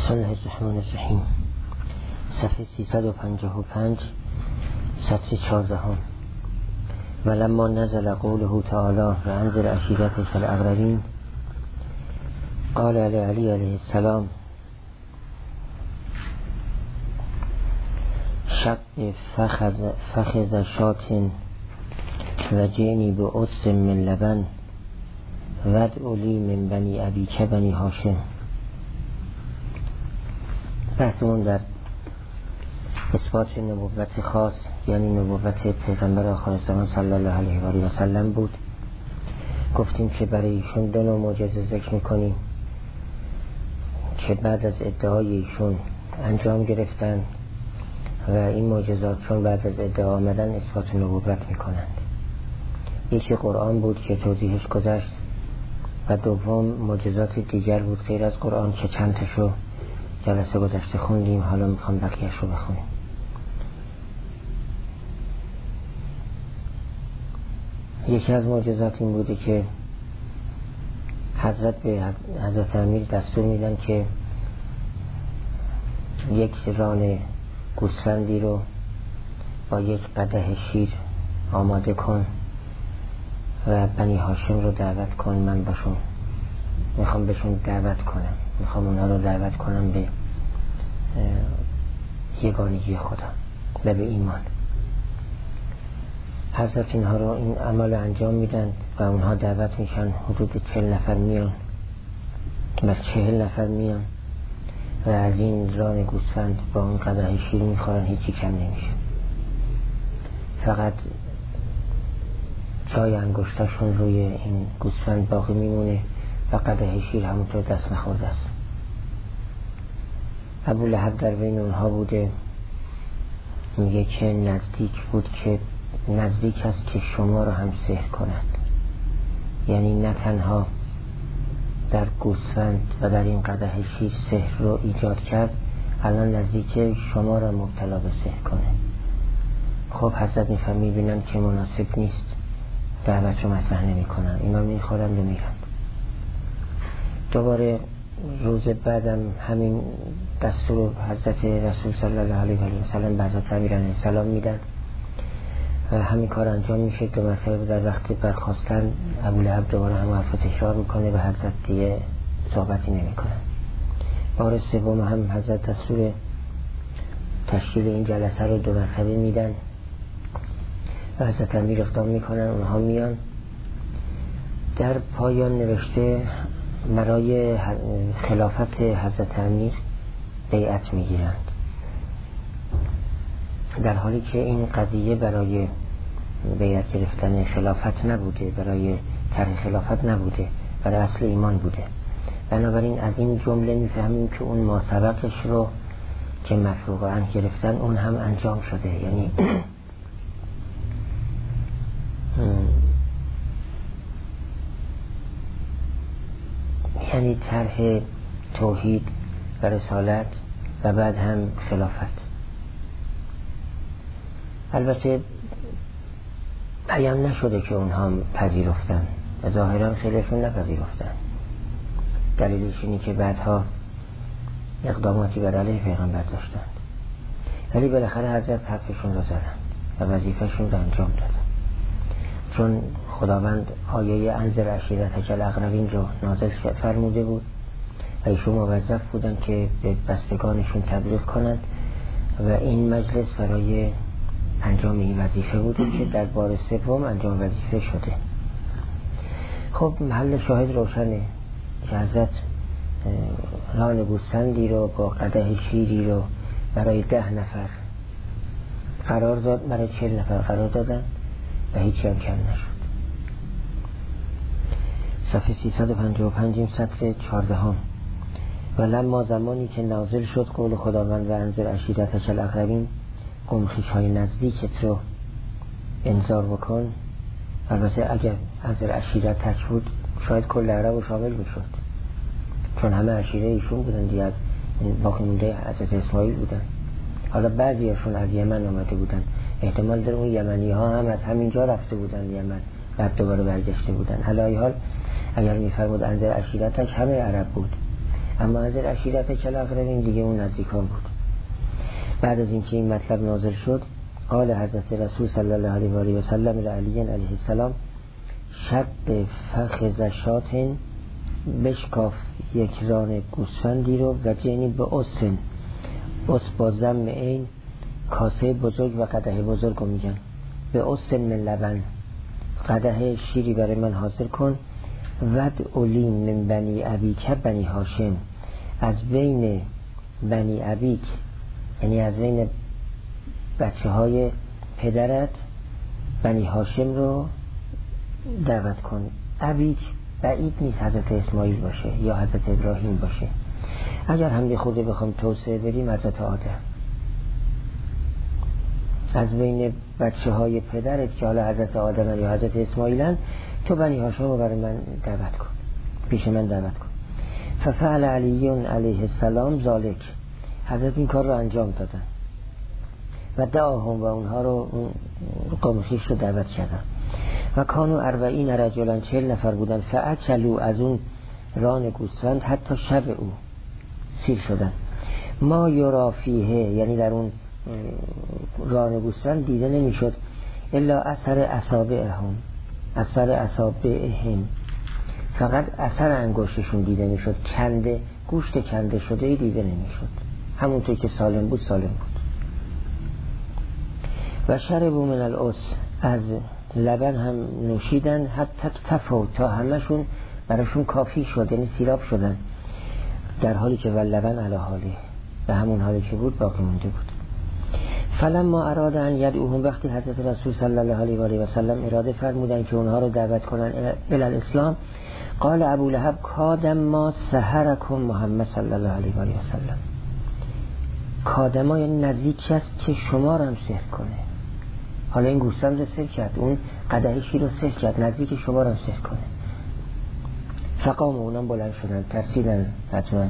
بسم الله الرحمن الرحیم. صفحه 355 سطر 14. ولما نزل قوله تعالی و انذر عشیرتک الاقربین قال علی علیه السلام شق فخذ شات و جئنی بعص من لبن ودع لی من بنی ابیک بنی هاشم. بحثمون در اثبات نبوت خاص یعنی نبوت پیغمبر آخر زمان صلی الله علیه و سلم بود. گفتیم که برای ایشون دو نوع معجزه ذکر میکنیم که بعد از ادعای ایشون انجام گرفتن و این معجزات چون بعد از ادعا آمدن اثبات نبوت میکنند. یکی قرآن بود که توضیحش گذشت و دوم معجزات دیگر بود غیر از قرآن که چند تاشو جلسه گذشته خوندیم. حالا میخوام بقیه‌اش رو بخونیم. یکی از معجزات این بوده که حضرت به حضرت امیر دستور میدن که یک ران گوسفندی رو با یک قدح شیر آماده کن و بنی هاشم رو دعوت کن. من باشون میخوام بهشون دعوت کنم، میخوام اونها رو دعوت کنم به یگانگی خدا و به ایمان. حضرت اینها رو این عمل انجام میدن و اونها دعوت میشن. حدود 40 نفر میان و 40 نفر میان و از این ران گوسفند با اون قدح شیر میخورن، هیچی کم نمیشه. فقط جای انگشتشون روی این گوسفند باقی میمونه و قدح شیر همونطور دست نخورده است. ابو لهب در بین اونها بوده. میگه که نزدیک بود که نزدیک است که شما رو هم سحر کند، یعنی نه تنها در گوسفند و در این قدح شیر سحر رو ایجاد کرد، الان نزدیک شما رو مبتلا به سحر کنه. خب حضرت میبینن که مناسب نیست، دعوت رو مطرح نمی کنن، اینا میخورند و میرند. دوباره روز بعدم همین دستور حضرت رسول صلی الله علیه و سلم به حضرت امیر علیه السلام میدن و همین کار انجام میشه. دو مرتبه در وقت برخاستن ابو لهب دوباره هم حرف تکرار میکنه و حضرت دیگه صحبتی نمیکنه. بار سوم هم حضرت دستور تشکیل این جلسه رو دو مرتبه میدن و حضرت امیر اقدام میکنن، اونها میان. در پایان نوشته برای خلافت حضرت امیر بیعت میگیرند، در حالی که این قضیه برای بیعت گرفتن خلافت نبوده، برای طرح خلافت نبوده، برای اصل ایمان بوده. بنابراین از این جمله میفهمیم که اون ماسبقش رو که مفروغ عنه گرفتن اون هم انجام شده، یعنی طرح توحید و رسالت و بعد هم خلافت. البته بیان نشده که اونها پذیرفتن و ظاهرا خیلیشون نپذیرفتن. دلیلش اینه که بعدها اقداماتی بر علیه پیغمبر داشتند، ولی بالاخره حضرت حرفشون رو زدن و وظیفهشون رو انجام دادن. چون خداوند آیه انذر عشیرتک الاقربین رو نازل فرموده بود و ایشون موظف بودن که به بستگانشون تبلیغ کنند و این مجلس برای انجام این وظیفه بوده که در بار سوم انجام وظیفه شده. خب محل شاهد روشنه که حضرت ران گوسفندی رو با قدح شیری رو برای 10 نفر قرار داد، برای 40 نفر قرار دادن و هیچی هم کم نشد. صفحه 355 سطر 14. و لما زمانی که نازل شد قول خداوند و انذر عشیرتک الاقربین، قوم خویش‌های نزدیکت رو انذار بکن. البته اگر انذر عشیرتک بود شاید کل عرب و شامل میشد، چون همه عشیره ایشون بودن دیگه، باقی مونده حضرت اسماعیل بودن. حالا بعضی هاشون از یمن آمده بودن، احتمال داره اون یمنی ها هم از همینجا رفته بودن یمن، بعد دوباره برگشته بودن. حالا ای حال اگر میفرمود انذر عشیرتک همه عرب بود، اما از عشیرت کلاقربین دیگه اون نزدیکان بود. بعد از اینکه این مطلب نازل شد قال حضرت رسول صلی الله علیه و آله و سلم علی علیه السلام شق فخذ شات، بشکاف یک ران گوسفندی رو و جنی به اسن، اس با ضم عین، کاسه بزرگ و قدح بزرگ رو میگن، به اسن من لبن، قدح شیری برای من حاضر کن، ود علیم من بنی ابیک بنی هاشم، از بین بنی ابیک یعنی از بین بچه های پدرت بنی هاشم رو دعوت کن. ابیک بعید نیست حضرت اسماعیل باشه یا حضرت ابراهیم باشه. اگر هم یه خورده بخوام توسعه بریم حضرت آدم، از بین بچه های پدرت که حالا حضرت آدم یا حضرت اسماعیلن، تو بنی هاشم رو برای من دعوت کن، پیش من دعوت کن. ففعل علی علیه السلام ذالک، حضرت این کار رو انجام دادن و دعاهم و اونها رو قوم خویش رو دعوت کردن. و کانو 40 رجلا، 40 نفر بودن. فاکلوا، از اون ران گوسفند حتی شب او سیر شدن. ما یرا فیه، یعنی در اون ران گوسفند دیده نمیشد الا اثر اصابعهم، اثر اصابعهم، فقط اثر انگشتشون دیده میشد، کنده گوشت کنده شده دیده نمیشد، همونطور که سالم بود سالم بود. و شربوا من الاس، از لبن هم نوشیدن، حتی تفو، تا همشون براشون کافی شد، یعنی سیراب شدن، در حالی که ولبن علی حالی، به همون حالی که بود باقی مونده بود. فلما اراد ان یدعوهم، وقتی حضرت رسول صلی الله علیه و آله و سلم اراده فرمودن که اونها رو دعوت کنن الی الاسلام، قال ابو لهب کادم ما سحرکم محمد صلی الله علیه و آله و سلم، کادما یعنی نزدیک است که شما رو هم سحر کنه. حالا این گوسفند رو سحر کرد، اون قدح شیر رو سحر کرد، نزدیک شما رو هم سحر کنه. فقام، اونم بلند شدن، ترسیدن حتما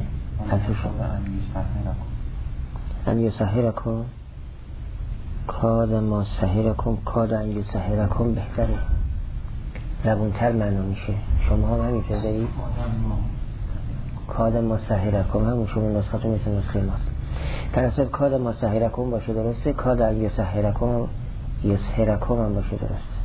ان یسحرکم، کاد ما سحرکم، کاد ان یسحرکم بهتره، زبونتر معنا میشه. شما هم همینطور دارید، کاد ما سحرکم، همون شما نسخه مثل نسخه ماست. در اصل کاد ما سحرکم باشه درسته، کاد ان یسحرکم هم باشه درسته.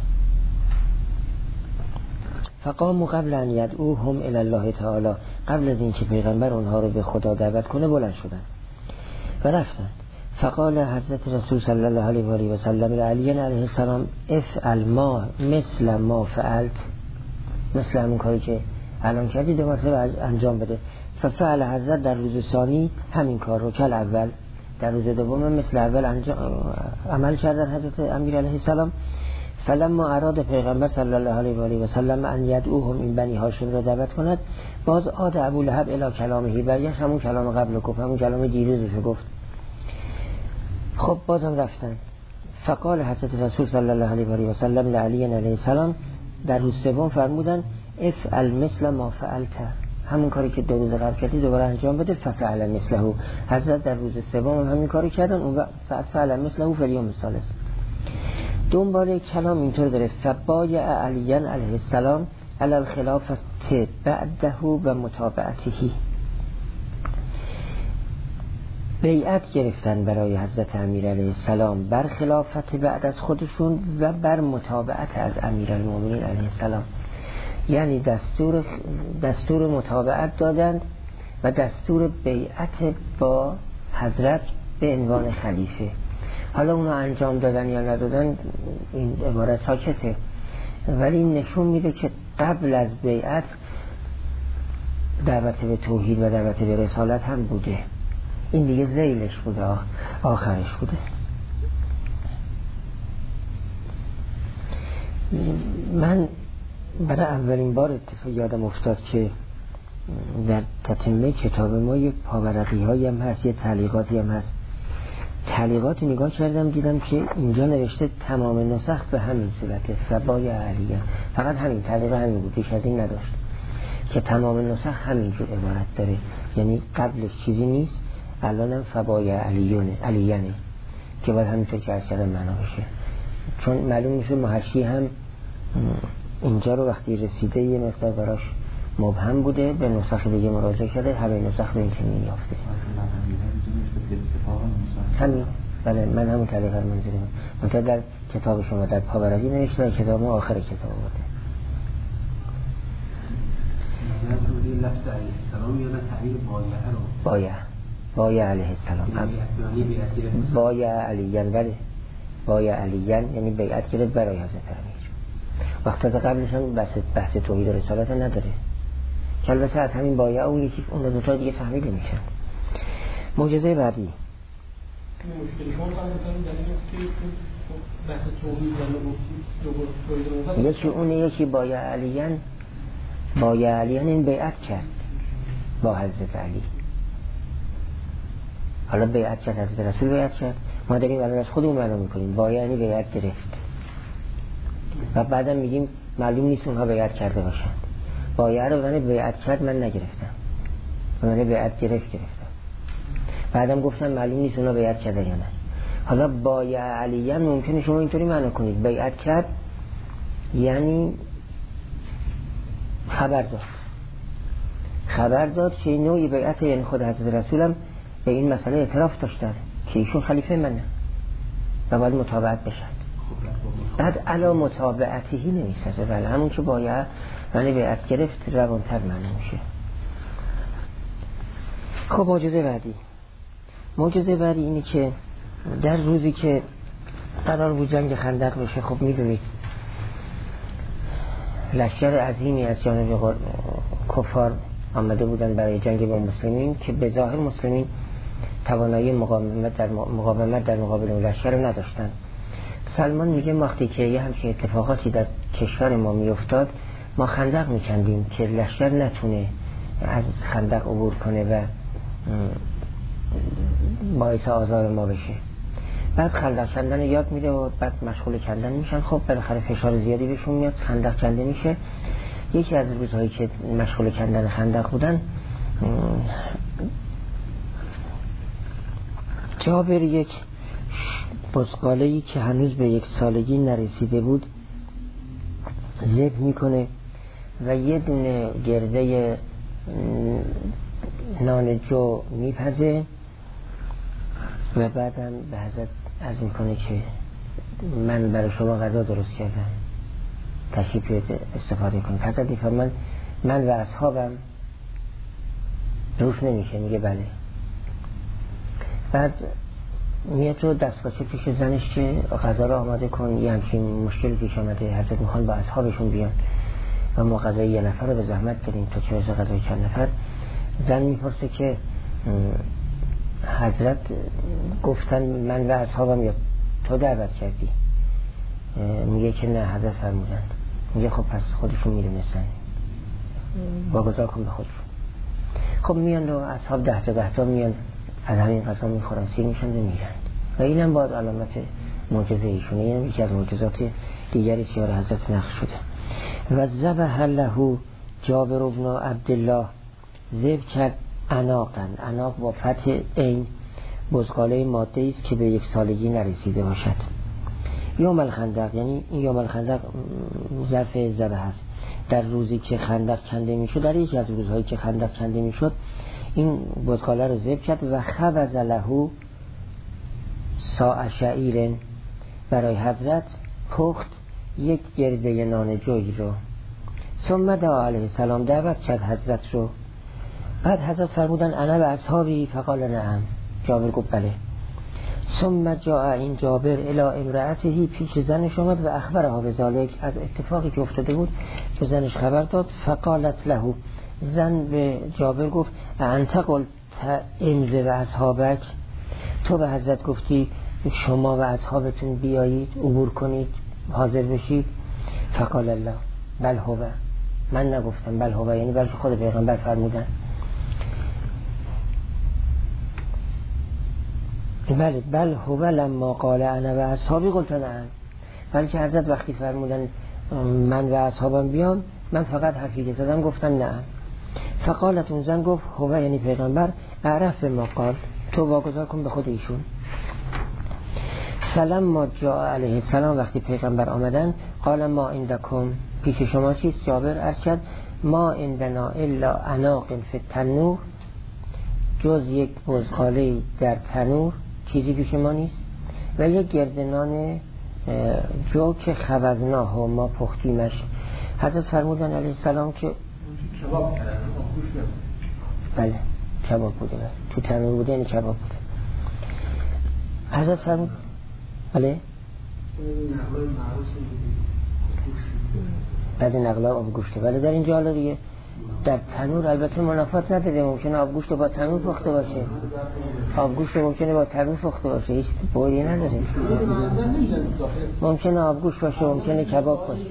فقاموا قبل ان یدعوهم الی الله تعالی، قبل از اینکه پیغمبر اونها رو به خدا دعوت کنه بلند شدن و رفتن. فقال حضرت رسول صلی الله علیه و آله و سلم علی علیه السلام افعل ما مثل ما فعلت، مثل همون کاری که الان کردی دوباره انجام بده. ففعل حضرت در روز ثانی همین کار رو، کل اول در روز دوم مثل اول عمل کردن حضرت امیر علیه السلام. فلما اراد پیغمبر صلی الله علیه و آله و سلم ان یدعوهم، این بنی هاشم را دعوت کند، باز عاد ابو لهب الی کلامه، برگشت همون کلام قبل گفت، همون کلام دیروزشو گفت. خب بازم رفتن. فقال حضرت رسول صلی الله علیه و آله و سلم علی علیه السلام در روز سوم فرمودن افعل مثل ما فعلت، همون کاری که دو روز قبل کردی دوباره انجام بده. ففعل مثله، حضرت در روز سوم همین کاری کردن، اون فعل مثله فی الیوم الثالث. دنبال کلام اینطور داره، فبایع علی علیه السلام علی الخلافه بعده و متابعته، بیعت گرفتن برای حضرت امیر علیه السلام بر خلافت بعد از خودشون و بر متابعت از امیرالمومنین علیه السلام، یعنی دستور متابعت دادند و دستور بیعت با حضرت به عنوان خلیفه. حالا اونا انجام دادن یا ندادن این عبارت ساکته، ولی این نشون میده که قبل از بیعت دعوت به توحید و دعوت به رسالت هم بوده، این دیگه ذیلش بوده، آخرش بوده. من برای اولین بار یادم افتاد که در تتمه کتاب ما یه پاورقی هایی هم هست، یه تعلیقاتی هم هست. تعلیقات نگاه کردم دیدم که اینجا نوشته تمام نسخ به همین صورته، فبای علیه، فقط همین تعلیق همین بود، بیش از این نداشت، که تمام نسخ همینجور عبارت داره، یعنی قبلش چیزی نیست، الانم فبای علیانه که باید همینطور که عرض کردم معنا بشه، چون معلوم میشه محشی هم اینجا رو وقتی رسیده یه مقدار براش مبهم بوده، به نسخ دیگه مراجعه کرده، همه نسخ به این چنین یافته. همین بله، من همون طریقه رو منظورم. منتها در کتاب شما در پاورقی نوشته، در کتاب ما آخر کتاب بوده. یعنی لفظ علیه السلام یا تعبیر بایعه رو بایع علیه السلام بایع علیان، بله بایع علیان یعنی بیعت گرفت برای حضرت امیر. وقت از قبلش هم بحث توحید و رسالت نداره که البته از همین بایع اون یکی اون دوتا دیگه فهمیده میشن. معجزه بعدی مشکل شما فهمیدن در این است که بحث توحید یکی اونه، یکی بایع علیان این بیعت کرد با حضرت علی. حالا بیعت کرد، حضرت رسول بیعت کرد، ما داریم الان از خودمون معلوم میکنیم بایع یعنی بیعت گرفت و بعدا میگیم معلوم نیست اونها بیعت کرده باشند. بایع رو من بیعت کرد من نگرفتم و من بیعت گرفتم، بعدم گفتم معلوم نیست اونها بیعت کرده یا نه. حالا بایع علیان ممکنه شما اینطوری معنی کنید بیعت کرد یعنی خبر داد که نوعی بیعت، یعنی خود حضرت رسولم به این مسئله اعتراف داشتن که ایشون خلیفه منه و باید متابعت بشن. بعد علا متابعتهی نمیسازه، ولی همون که باید من بیعت گرفت روانتر معنی میشه. خب معجزه بعدی اینه که در روزی که قرار بود جنگ خندق بشه، خب میدونید لشکر عظیمی از جانب کفار آمده بودن برای جنگ با مسلمین که به ظاهر مسلمین توانایی مقاومت در مقابل اون لشکر نداشتن. سلمان میگه وقتی که یه همچین اتفاقاتی در کشور ما میافتاد ما خندق میکندیم که لشکر نتونه از خندق عبور کنه و باعث آزار ما بشه. بعد خندق کندن یاد میده و بعد مشغول کندن میشن. خب بالاخره فشار زیادی بهشون میاد، خندق کنده میشه. یکی از روزهایی که مشغول کندن خندق بودن، جابر یک بزغاله‌ای که هنوز به 1 سالگی نرسیده بود ذبح میکنه و یه دونه گرده نان جو میپزه و بعدم به حضرت عرض میکنه که من برای شما غذا درست کردم، تشریف استفاده کنید. حضرت میفرمان من و اصحابم روش نمیشه، میگه بله. بعد میاد تو دستپاچه پیش زنش که غذا رو آماده کن، یه همچین مشکل پیش آمده، حضرت میخوان با اصحابشون بیان و ما غذای 1 نفر رو به زحمت داریم تا چه روز غذای چند نفر. زن میپرسه که حضرت گفتن من و اصحابم یا تو دعوت کردی؟ میگه که نه، حضرت فرمودن. میگه خب پس خودشون میدونستن، واگذار کن به خودشون. خب میان و اصحاب 10 تا میان از همین غذا میخورن، سیر میشن و میرن و اینم باید علامت معجزه ایشونه. این یکی از معجزات دیگری سیار حضرت نقش شده. و ذبح له جابر بن عبدالله، ذبح کرد عناق با فتح عین بزغاله ماده است که به 1 سالگی نرسیده باشد. یوم الخندق، یعنی این یوم الخندق ظرف ذبح است. در روزی که خندق کنده میشد، در یکی از روزهایی که خندق کنده میشد، این بزغاله رو ذبح کرد و خبز له صاع شعیر، برای حضرت پخت 1 گرده نان جوی رو. ثم دعا علیه السلام، دعوت کرد حضرت رو. بعد حضرت فرمودن انا و اصحابی، فقال نعم، جابر گفت بله. ثم جاء این جابر الی امرأته، پیش زنش آمد و اخبرها بذالک، از اتفاقی که افتاده بود که زنش خبر داد. فقالت له، زن به جابر گفت انت قلت امض و اصحابک، تو به حضرت گفتی شما و اصحابتون بیایید عبور کنید حاضر بشید؟ فقال الله بل هو، من نگفتم، بل هو یعنی بلکه خود پیغمبر فرمودن. بل هو لما قال انا و اصحابی قلت نعم، بلکه حضرت وقتی فرمودن من و اصحابم بیام، من فقط حرفی که زدم گفتم نعم. فقالت، اون زن گفت هو یعنی پیغمبر، اعرف ما قال، تو واگذار کن به خود ایشون. سلام ما جاء علیه السلام، وقتی پیغمبر آمدن، قال ما عندکم، پیش شما چیست؟ جابر عرض کرد ما عندنا الا عناق فی التنور، جز یک بزغاله در تنور چیزی پیش ما نیست، و یک گردنان جو که خوزناه و ما پختیمش. حضرت فرمودن علیه السلام که کباب کردن آبگوش نبود. بله کباب بوده، تو تنور بوده یعنی کباب بوده. حضرت فرمود بله بعد نقلا آبگوشته، ولی در اینجا حالا دیگه در تنور البته منافات نداره، ممکنه آبگوشت با تنور پخته باشه، آبگوشت ممکنه با تنور پخته باشه، هیچ بوری نداره. ممکنه آبگوشت باشه، ممکنه کباب باشه.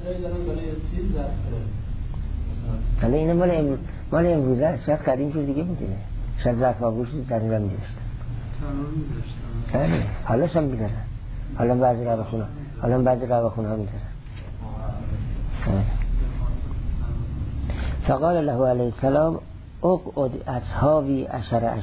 حالا اینه مال امروزه است، شاید قدیم جور دیگه بوده، شاید ظرف آبگوشت در این را می‌ذاشتن. بله حالاش هم می‌ذارن، حالا بعضی رواخونه‌ها می‌ذارن. فقال له علیه السلام اقعد اصحابی عشره،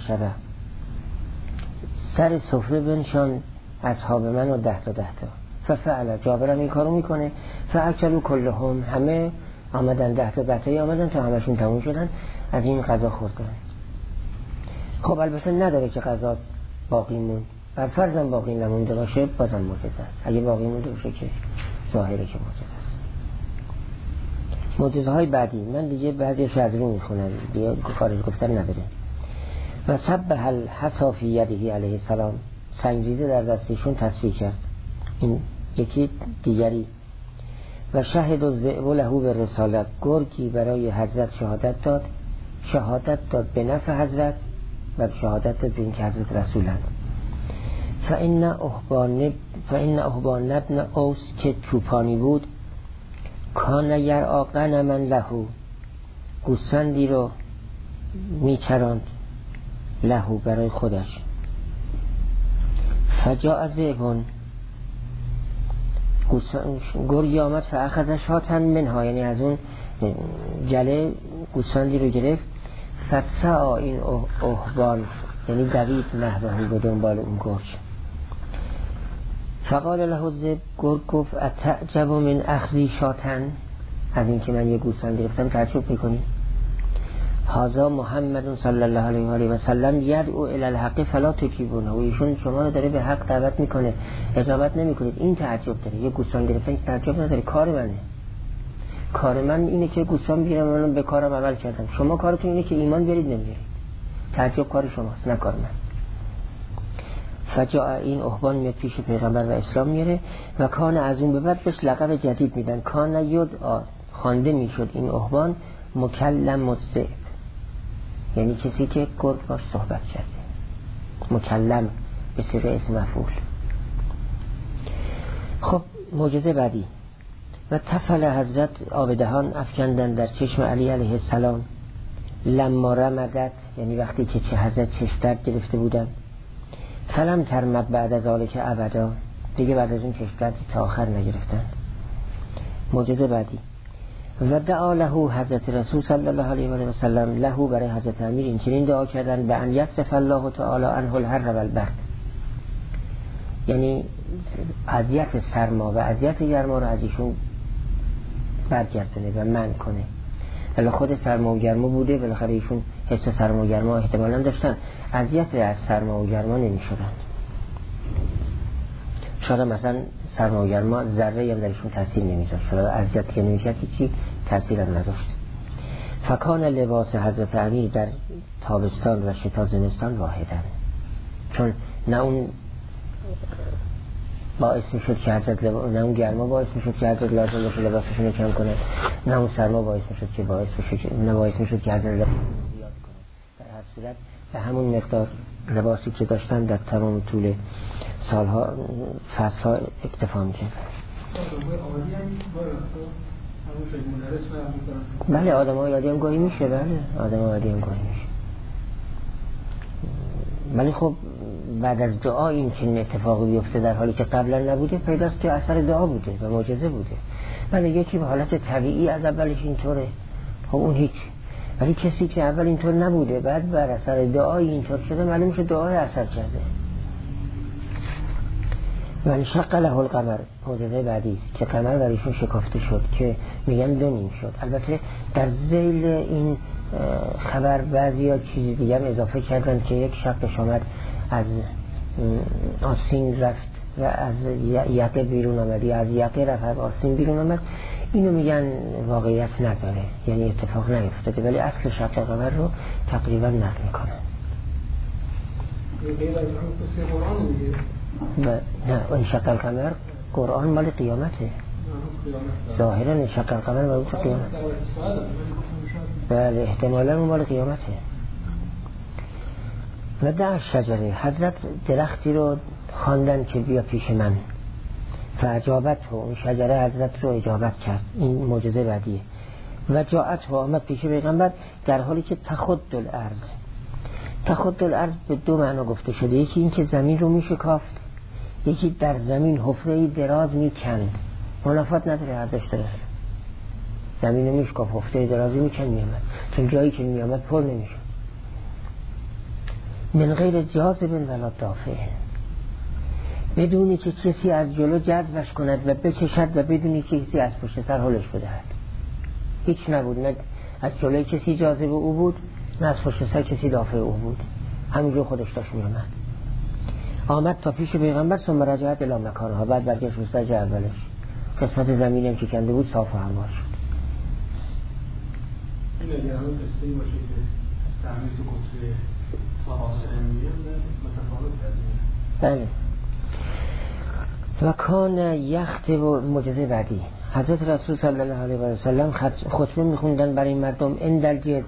سر سفره بنشان اصحاب من و 10 تا. ففعل، جابر هم این کارو میکنه. فاکلوا کلهم، همه آمدن 10 تا آمدن تا همشون تموم شدن، از این غذا خوردن. خب البته نداره که غذا باقی موند، بر فرضم باقی نمونده باشه بازم معجزه است. اگه باقی مونده باشه که ظاهره که معجزه است. معجزه های بعدی من دیگه بعدیش از رو میخونم، دیگه خارج گفتن نداره. و سبح الحصا فی یده علیه السلام، سنگریزه در دستشون تصویر کرد. این یکی دیگری. و شهد الذئب له بالرسالت، گرگی برای حضرت شهادت داد به نفع حضرت و شهادت داد به اینکه حضرت رسولند. فإن اهبان ابن اوس که چوپانی بود، کان یرعی غنما له، گوسفندی رو میچراند، له برای خودش. فجاء ذئب، گرگی آمد، فاخذ شاة منها، یعنی از اون جله گوسفندی رو گرفت. فسعی این اهبان، یعنی دوید نحوه به دنبال اون گرگ. فقال له الذئب، گرگ گفت اتعجب من اخذی شاة، از این که من یه گوسفند گرفتم تعجب میکنی؟ هذا محمد صلی الله علیه و آله و سلم یدعو الی الحق فلا تجیبونه، و ایشون شما رو داره به حق دعوت میکنه، اجابت نمیکنید. این تعجب داره، یه گوسفند گرفتن تعجب نداره، کار منه. کار من اینه که گوسفند بگیرم، من به کارم عمل کردم. شما کارتون اینه که ایمان بیارید نمیارید. تعجب کار شماست نه کار من. فجاء، این اهبان میاد پیش پیغمبر و اسلام میاره. و کان، از اون به بعد بهش لقب جدید میدن، کان یدعا، خوانده میشد این اهبان مکلم الذئب، یعنی کسی که گرگ باش صحبت کرده، مکلم به صیغه اسم مفعول. خب معجزه بعدی. و تفل، حضرت آب دهان افکندن در چشم علی علیه السلام. لما رمدت، یعنی وقتی که حضرت چشم درد گرفته بودن. فلم ترمد بعد از ذالک ابدا، دیگه بعد از اون چشم درد تا آخر نگرفتن. معجزه بعدی. و دعا له، حضرت رسول صلی الله علیه و آله و سلم له، برای حضرت امیر این چنین دعا کردن، به ان یصرف الله تعالی عنه الحر و البرد، یعنی اذیت سرما و اذیت گرما رو از ایشون برگردونه و منع کنه. ولی خود سرما و گرما بوده، بالاخره ایشون حس سرما و گرما احتمالاً داشتن، اذیت از سرما و گرما نمی‌شدن. شاید مثلا سرما و گرما ذره هم درشون تاثیر نمی‌ذاشت، شاید اذیت که نمی‌کرد هیچی تاثیر هم نداشت. فکان لباس حضرت امیر در تابستان و شتا زمستان واحدن، چون نه اون باعث میشد که حضرت نه اون گرما باعث میشد که حضرت لازم باشه لباسشون رو کم کنه، نه اون سرما باعث میشد که باعث میشد که حضرت لباس زیاد کنه. در هر صورت به همون مقدار لباسی که داشتن در تمام طول سالها فصلها اکتفا میکرد. بله آدم ها یادی هم گاهی میشه، بله آدم ها یادی هم گاهی میشه، ولی خب بعد از دعا این چنین اتفاقی بیفته در حالی که قبلا نبوده، پیداست که اثر دعا بوده و معجزه بوده. ولی یکی به حالت طبیعی از اولش اینطوره، خب اون هیچ. ولی کسی که اول اینطور نبوده بعد بر اثر دعای اینطور شده، معلوم شد دعای اثر کرده. و انشق له القمر، معجزه بعدی است که قمر بر ایشون شکافته شد که میگن 2 نیم شد. البته در ذیل این خبر بعضیا چیز دیگه هم اضافه کردن که یک شقش آمد از آستین رفت و از یقه بیرون آمد، یا از یقه رفت از آستین بیرون آمد. اینو میگن واقعیت نداره، یعنی اتفاق نیفتاده، ولی اصل شق قمر رو تقریبا نقل میکنن. غیر از اون قصه قرآن دیگه. نه، انشق القمر قرآن مال قیامته. ظاهرا انشق القمر مال قیامت. بله احتمالا اون مال قیامته. و در شجره حضرت درختی رو خواندن که بیا پیش من، فاجابت و اون شجره حضرت رو اجابت کرد. این معجزه بعدیه. و جاءت و آمد پیش پیغمبر در حالی که تخد الارض. تخد الارض به 2 معنا گفته شده، یکی این که زمین رو میشکافت، یکی در زمین حفره‌ای دراز میکند. منافات نداره، هر دوش درست. زمین رو میشکافت، حفره درازی میکند میامد، چون جایی که میامد پر نمیشد. من غیر جاذب ولا دافع، بدونی که کسی از جلو جذبش کند و بکشد و بدونی که کسی از پشت سر حلش بدهد. هیچ نبود، نه از جلوی کسی جاذب او بود، نه از پشت سر کسی دافع او بود، همینجور خودش داشت میامد. آمد تا پیش پیغمبر، ثم رجعت الی مکانها، بعد برگشت به سر جای اولش. قسمت زمینی هم که کنده بود صاف و هموار شد. این اگر همون قصه‌ای باشه که تعمیز و قطبه فاصله میگن متفاوت هستیم. بله. و کان یخت و معجزه بعدی، حضرت رسول صلی الله علیه و سلم خطبه میخوندن برای مردم اندل جز.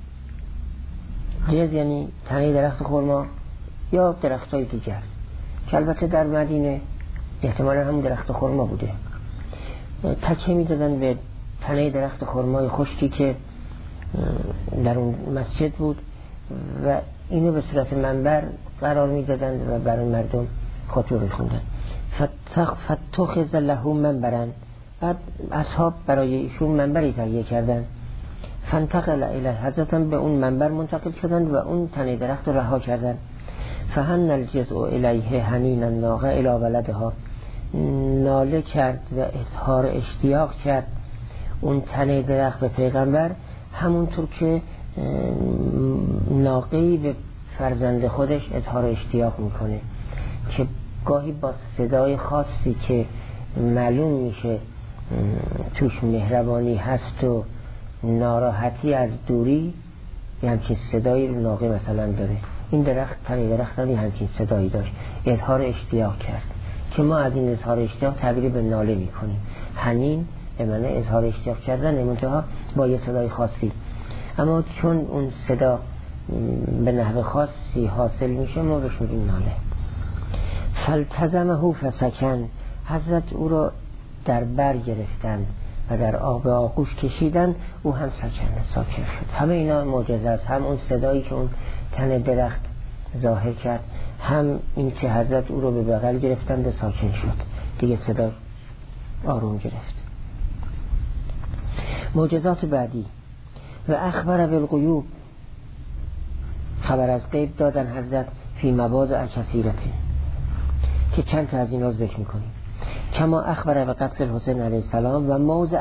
جز یعنی تنه درخت خرما یا درختای دیگر که البته در مدینه احتمالا هم درخت خرما بوده. تکه میدادن به تنه درخت خرمای خشکی که در اون مسجد بود و اینو به صورت منبر قرار میدادن و برای مردم خطبه میخوندن. فتخذ له منبرن، بعد اصحاب برای ایشون منبری تهیه کردن. فانتقل الیه، حضرتاً به اون منبر منتقل شدن و اون تنه درخت رو رها کردن. فهن الجزء الیه حنین الناقه الی ولدها، ناله کرد و اظهار اشتیاق کرد اون تنه درخت به پیغمبر، همونطور که ناقه‌ای به فرزند خودش اظهار اشتیاق میکنه که گاهی با صدای خاصی که معلوم میشه توش مهربانی هست و ناراحتی از دوری، یه همچین صدایی رو ناقه مثلا داره. این درخت تنه درخت هم همچین صدایی داشت، اظهار اشتیاق کرد که ما از این اظهار اشتیاق تعبیر به ناله میکنیم. حنین به معنی اظهار اشتیاق کردن، منتها با یه صدای خاصی، اما چون اون صدا به نحو خاصی حاصل میشه ما بهش میگیم ناله. فالتزمه فسکن، حضرت او را در بر گرفتن و در آب آغوش کشیدن، او هم ساکن شد. همه اینا معجزه است، هم اون صدایی که اون تن درخت ظاهر کرد، هم این که حضرت او را به بغل گرفتند و ساکن شد، دیگه صدا آروم گرفت. معجزات بعدی، و اخبر بالغیوب، خبر از غیب دادن حضرت، فی مواضع کثیرته، که چند تا از اینا رو ذکر میکنیم. کما اخبر به قتل حسین علیه السلام و موضع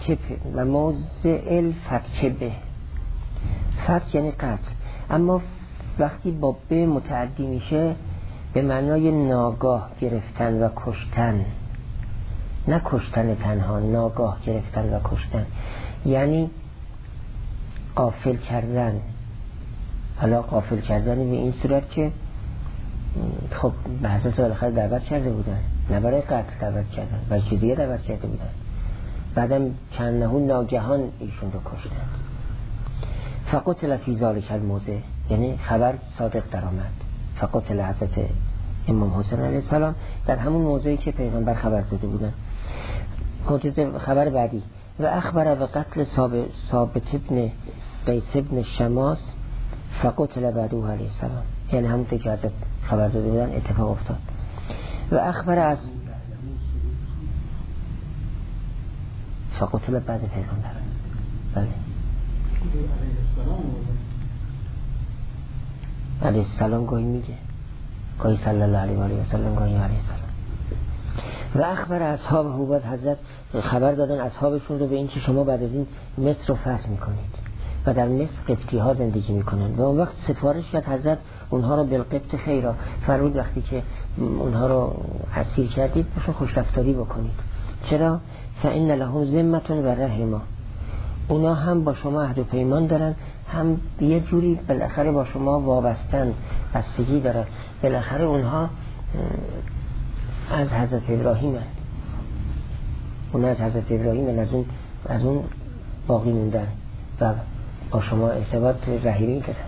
الفتک به، فتک یعنی قتل، اما وقتی با به متعدی میشه به معنای ناگاه گرفتن و کشتن، نه کشتن تنها، ناگاه گرفتن و کشتن، یعنی غافل کردن. حالا غافل کردن به این صورت که خب به حضرت بالاخره دعوت کرده بودن، نه برای قتل دعوت کردن، بلکه دیگه دعوت کرده بودن، بعدم کنهو ناگهان ایشون رو کشتن. فقتل فی ذلک الموضع، یعنی خبر صادق در آمد. فقتل حضرت امام حسین علیه السلام در همون موضعی که پیغمبر خبر داده بودن. خبر بعدی، و اخبر به قتل ثابت ابن قیس ابن شماس فقتل بعده علیه السلام، یعنی همونطور که حضرت خبر داده بودن اتفاق افتاد. و اخبر از فقتل بعد پیغمبر. بله علیه السلام گاهی میگه، گاهی صلی الله علیه و سلم، گاهی علیه السلام. و اخبر اصحاب حبوبات، حضرت خبر دادن اصحابشون رو به این که شما بعد از این مصر رو فتح میکنید و در مصر قبطی ها زندگی میکنن و اون وقت سفارش کرد حضرت اونها رو بالقبط خیرا، فرمود وقتی که اونها رو اسیر کردید باشون خوشرفتاری بکنید. چرا؟ فإن لهم ذمة و رحمة، اونا هم با شما عهد و پیمان دارن، هم یه جوری بالاخره با شما وابستن، بستگی دارن. بالاخره اونها از حضرت ابراهیم هست، اونا از حضرت ابراهیم از اون باقی موندن و با شما ارتباط رحیمی دارن.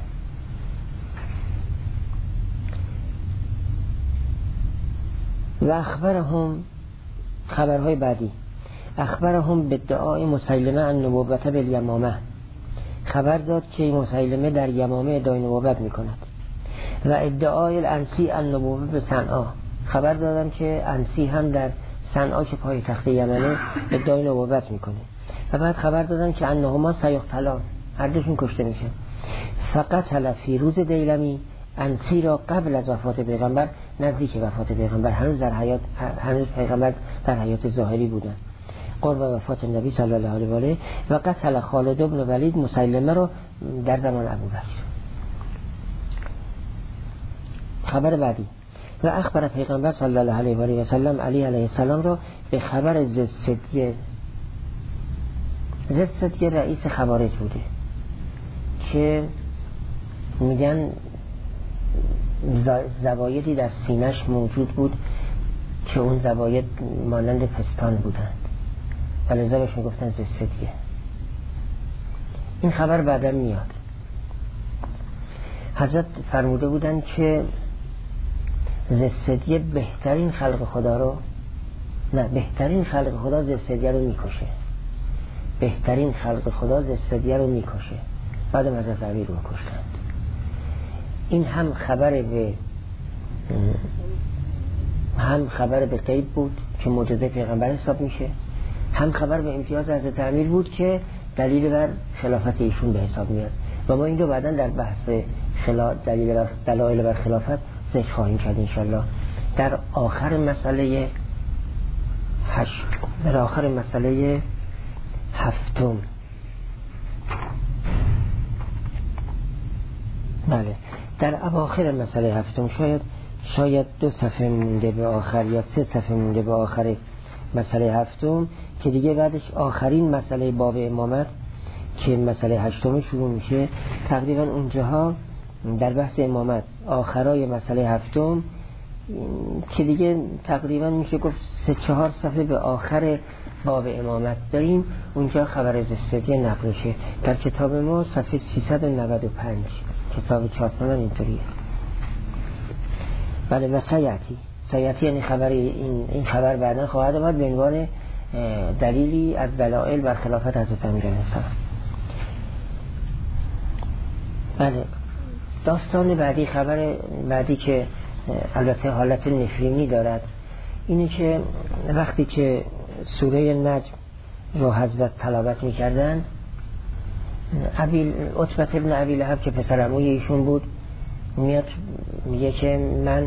و اخبرهم، خبرهای بعدی، اخبرهم بدعای مسیلمه النبوت بالیمامه، خبر داد که مسیلمه در یمامه ادعای نبوت میکند. و ادعای الانسی النبوت به صنعا، خبر دادن که انسی هم در صنعا که پای تخت یمنه ادعای نبوت میکنه. و بعد خبر دادن که انهما سیقتلان، هر دوشون کشته میشه. فقط فیروز دیلمی انسی را قبل از وفات پیغمبر، نزدیک وفات پیغمبر، هنوز پیغمبر در حیات ظاهری بودن، قرب وفات نبی صلی الله علیه و آله. و قتل خالد بن ولید مسیلمه را در زمان ابوبکر. خبر بعدی، و اخبر پیغمبر صلی الله علیه و آله و سلم علی علیه السلام را به خبر زدسدیه رئیس خوارج بوده که میگن زوایدی در سینش موجود بود که اون زواید مانند پستان بودند و لذا بهش میگفتن زدسدیه. این خبر بعدا میاد. حضرت فرموده بودن که زدسدیه بهترین خلق خدا زدسدیه رو میکشه، بهترین خلق خدا زدسدیه رو میکشه، بعد حضرت علی رو کشتند. این هم خبر به غیب بود که معجزه پیغمبر حساب میشه، هم خبر به امتیاز حضرت امیر بود که دلیل بر خلافت ایشون به حساب میاد و ما این رو بعدا در بحث دلایل بر خلافت ذکر خواهیم کرد انشالله در آخر مسئله هفتم. بله، در اواخر مسئله هفتم، شاید 2 صفحه مونده به آخر یا 3 صفحه مونده به آخر مسئله هفتم که دیگه بعدش آخرین مسئله باب امامت که مسئله هشتم شروع میشه. تقریبا اونجاها در بحث امامت آخرای مسئله هفتم که دیگه تقریبا میشه گفت 3-4 صفحه به آخر باب امامت داریم، اونجا خبر زدسدیه نقل میشه. در کتاب ما صفحه 395 کتاب چاپ من اینطوریه. بله، و سیعتی یعنی خبر این خبر بعدا خواهد آمد به عنوان دلیلی از دلایل بر خلافت حضرت امیرالسلام. بله، داستان بعدی، خبر بعدی که البته حالت نفرینی دارد اینه که وقتی که سوره نجم رو حضرت تلاوت می‌کردند، عتبه ابن ابی لهب که پسر عموی ایشون بود میاد میگه که من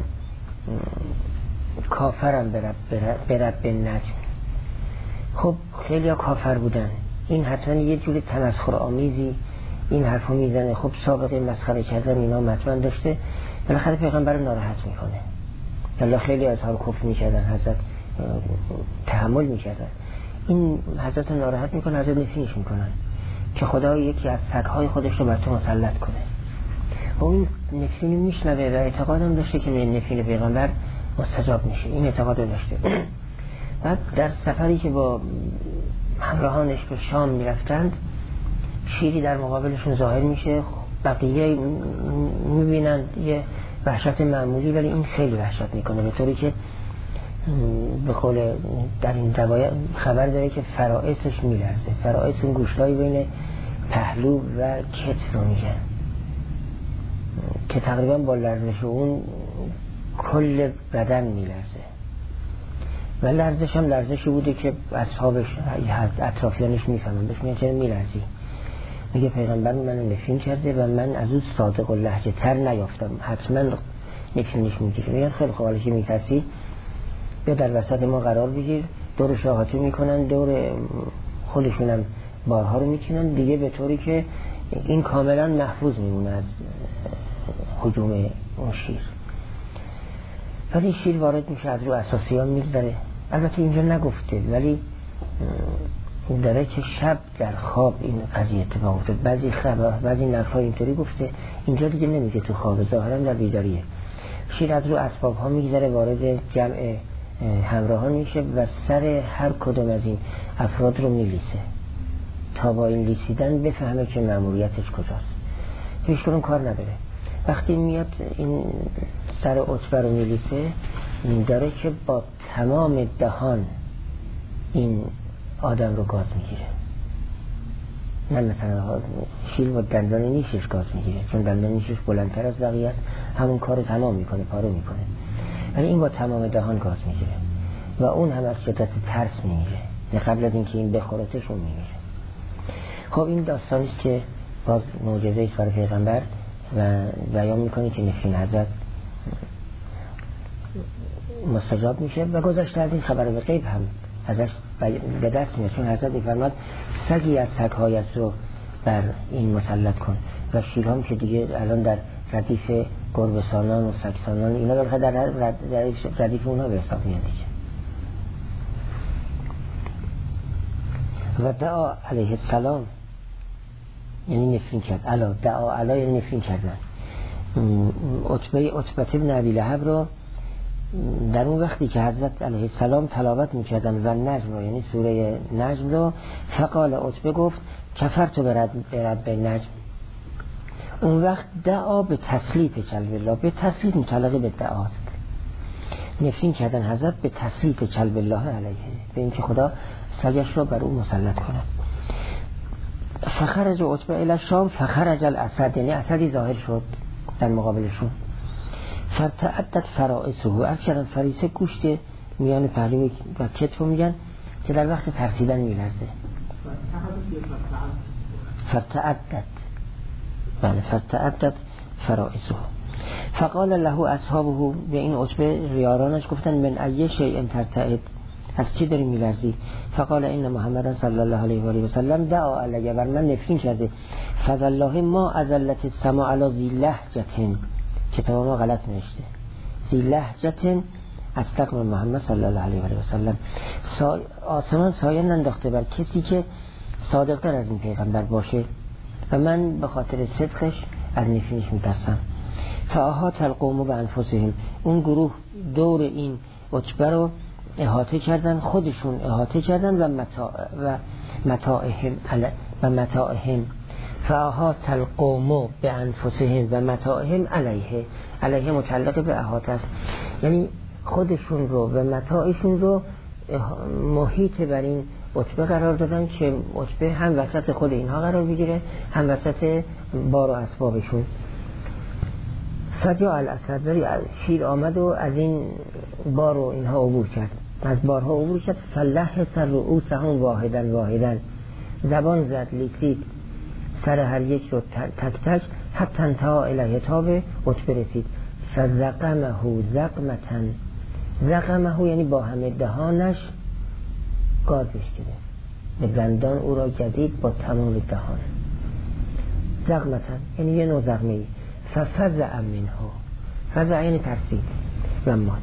کافرم به رب نجم. خب خیلی ها کافر بودن، این حتما یه جور تمسخر آمیزی این حرفو میزنه. خب سابقه مسخره کردن اینا مطمئن داشته، بالاخره پیغمبر ناراحت میکنه. الله خیلی از حال کفر میکردن، حضرت تحمل میکردن، این حضرت ناراحت میکنه، حضرت نفیش میکنن که خدا یکی از سگهای خودش رو بر تو مسلط کنه. و اون نفرین میشنوه و اعتقادم داشته که نفرین پیغمبر مستجاب میشه، این اعتقاد رو داشته. بعد در سفری که با همراهانش به شام میرفتند، شیری در مقابلشون ظاهر میشه، بقیه میبینند یه وحشت معمولی، ولی این خیلی وحشت میکنه، به طوری که به قول در این روایت خبر داره که فرائسش میلرزه. فرائس اون گوشتایی بین پهلو و کتف رو میگن که تقریبا با لرزش اون کل بدن میلرزه و لرزش هم لرزشی بوده که اصحابش اطرافیانش میفهمن، بهش میگن چرا میلرزی؟ میگه پیغمبر منو نفرین کرده و من از اون صادق و لهجه تر نیافتم، حتما نفرینش میگیره. میگن خیلی خوب، حالا که میترسی بیا در وسط ما قرار بگیر. دورش احاطه میکنن، دور خودشونم بارها رو میکنن دیگه، به طوری که این کاملا محفوظ میمونه از هجوم اون شیر. ولی شیر وارد میشه، از رو اساسیان میگذره. البته اینجا نگفته، ولی داره که شب در خواب این قضیه اتفاق افتاد. بعضی نقل‌ها اینطوری گفته، اینجا دیگه نمیگه تو خواب، ظاهرا در بیداریه. شیر از رو اسباب ها میگذره، وارد جمع همراهان میشه و سر هر کدوم از این افراد رو میلیسه تا با این لیسیدن بفهمه که مأموریتش کجاست. هیچ کدوم کار نداره. وقتی میاد این سر عتبه رو میلیسه، داره که با تمام دهان این آدم رو گاز میگیره. نه مثلا شیر با دندان نیشش گاز میگیره، چون دندان نیشش بلندتر از بقیه است، همون کار رو تمام میکنه، پاره میکنه. ولی این با تمام دهان گاز میگیره و اون هم از شدت ترس میمیره، نه قبل از اینکه این بخورتش اون میمیره. خب این داستانی است که باز معجزه است برای پیغمبر و بیان میکنه که نفرین حضرت مستجاب میشه و گذشته از این خبر به غیب هم ازش به دست میاد، چون حضرت میفرماد سگی از سگهایت رو بر این مسلط کن و شیرام که دیگه الان در ردیف گربه‌سانان و سگسانان اینا در ردیف اونها به حساب میاد دیگه. و دعا علیه السلام یعنی نفرین کرد، دعا علی یعنی نفرین کردن. عتبه ابن ابی لهب رو در اون وقتی که حضرت علیه السلام تلاوت میکردن و نجم رو یعنی سوره نجم رو، فقال عتبه گفت کفرت برب نجم. اون وقت دعا به تسلیط کلب الله، به تسلیط متعلق به دعاست. نفرین کردن حضرت به تسلیط کلب الله علیه، به اینکه خدا سگش رو بر اون مسلط کنه. فخرج عتبه الی شام فخرج الاسد، یعنی اسدی ظاهر شد در مقابلشون. فرتعدت فرائسه، از کردن فریسه گوشت میان پهلو و کتف میگن که در وقت ترسیدن میلرزه. فرتعدت، بله فرتعدت فرائسه. فقال له اصحابه، به این عتبه ریارانش گفتن من ای شیء ترتعد، از چی داری میلرزی؟ فقال این محمد صلی الله علیه و آله و سلم دعا علیه، بر من نفرین کرده. فوالله ما ازلت السماء علی ذی لهجة، کتاب ما غلط نوشته، ذی لهجة استقم محمد صلی الله علیه و آله و سلم، آسمان سایه ننداخته بر کسی که صادق‌تر از این پیغمبر باشه و من به خاطر صدقش از نفرینش میترسم. فاحاط القوم بانفسهم، اون گروه دور این عتبه رو احاطه کردن، خودشون احاطه کردن و متاعهم فاحاط القوم بانفسهم و متاعهم علیه متعلق به احاطه است، یعنی خودشون رو و متاعشون رو محیط بر این عتبه قرار دادن که عتبه هم وسط خود اینها قرار بگیره هم وسط بار و اسبابشون. فجاء الاسد، شیر آمد و از این بار و اینها عبور کرد، از بارها عبور کرد. فلحس رؤوسهم واحدا، زبان زد لیسید سر هر یک رو تک تک حتی انتهى الیه، تا به عتبه رسید. فزقمه زقمه یعنی با همه دهانش گازش گرفت، به دندان او را گزید با تمام دهان. زقمتن یعنی یه نوع زقمه‌ای. ففزع منه، فزع یعنی ترسید و مات.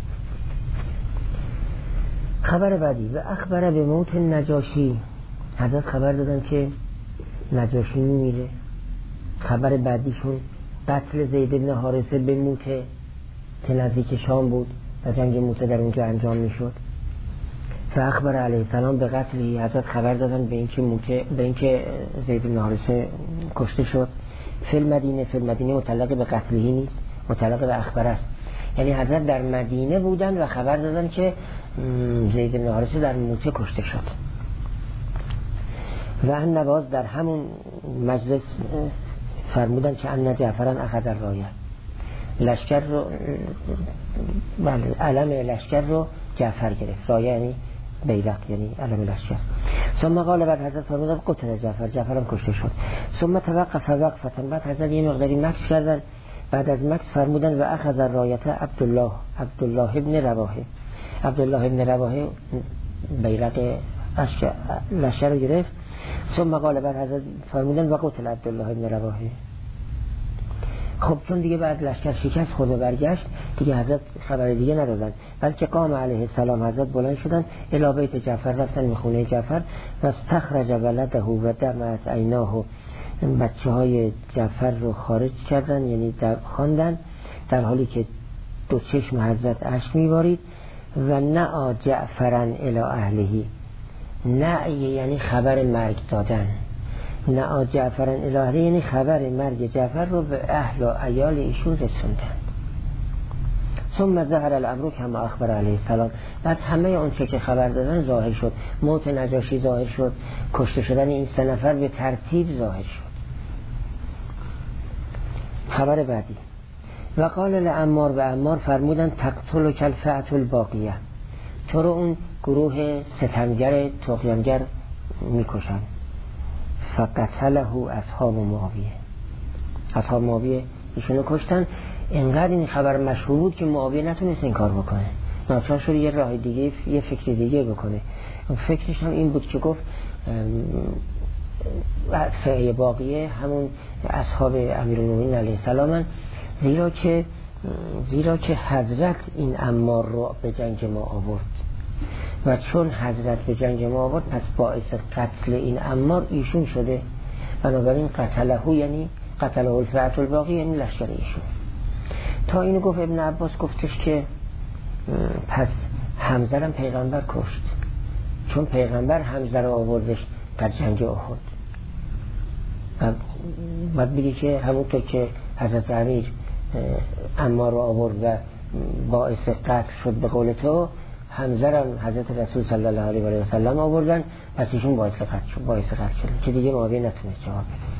خبر بعدی، و اخبر به موت نجاشی، حضرت خبر دادن که نجاشی میمیره. خبر بعدیشون قتل زید بن حارثه به موته که نزدیک شام بود و جنگ موته در اونجا انجام میشد. فاخبر علیه السلام به قتلی، حضرت خبر دادن به اینکه زید بن حارثه کشته شد. فی المدینه متعلق به قتلی نیست، متعلق به اخبر است، یعنی حضرت در مدینه بودن و خبر دادن که زید بن حارثه در موته کشته شد. و ان نواز در همون مجلس فرمودن که ان جعفران اخذ الرایه، لشکر رو، بله علم لشکر رو جعفر گرفت، رایه یعنی بیرق یعنی علم لشکر. ثم قال، بعد حضرت فرمودن قتل جعفر هم کشته شد. ثم توقف وقفتا، بعد حضرت یه مقداری مکث کردن، بعد از مکث فرمودن و اخذ الرایه عبدالله ابن رواحه، عبدالله بن رواحه بیرق لشکر رو گرفت. ثم قال بعد حضرت فرمودن و قتل عبدالله بن رواحه. خب چون دیگه بعد لشکر شکست خورد و برگشت دیگه حضرت خبر دیگه ندادن، بلکه قام علیه السلام حضرت بلند شدن الی بیت جعفر، رفتن به خونه جعفر و استخرج ولده و دمعت عیناه، بچه های جعفر رو خارج کردن، یعنی خواندن در حالی که دو چشم حضرت اشک میبارید. و نعا جعفرن الی اهلهی، نعی یعنی خبر مرگ دادن، نعا جعفرن الی اهلهی یعنی خبر مرگ جعفر رو به اهل و عیال ایشون رسوندن. ثم ظهر الامر کما اخبر علیه السلام، بعد همه اون چه که خبر دادن ظاهر شد، موت نجاشی ظاهر شد، کشته شدن این 3 نفر به ترتیب ظاهر شد. خبر بعدی و قال لعمار، به عمار فرمودن تقتل کالفئة الباقیه، تو رو اون گروه ستمگر طغیانگر میکشن. فقتله اصحاب معاویه، اصحاب معاویه ایشونو کشتن. اینقدر این خبر مشهور بود که معاویه نتونست این کار بکنه، ناچار شد یه راه دیگه، یه فکر دیگه بکنه. فکرش هم این بود که گفت فئه باقیه همون اصحاب امیرالمومنین علیه السلام، زیرا که حضرت این عمار رو به جنگ ما آورد و چون حضرت به جنگ ما آورد پس باعث قتل این عمار ایشون شده، بنابراین قتله یعنی قتله الفئة الباقیه یعنی لشکر ایشون. تا اینو گفت ابن عباس گفتش که پس حمزه رو پیغمبر کشت، چون پیغمبر حمزه رو آوردش در جنگ احد. بعد بگی که همونطور که حضرت امیر عمار رو آورد و باعث قتل شد به قول تو، حمزه رو حضرت رسول صلی الله علیه و سلم آوردن، پس ایشون باعث قتل شد که دیگه معاویه نتونست جواب بده.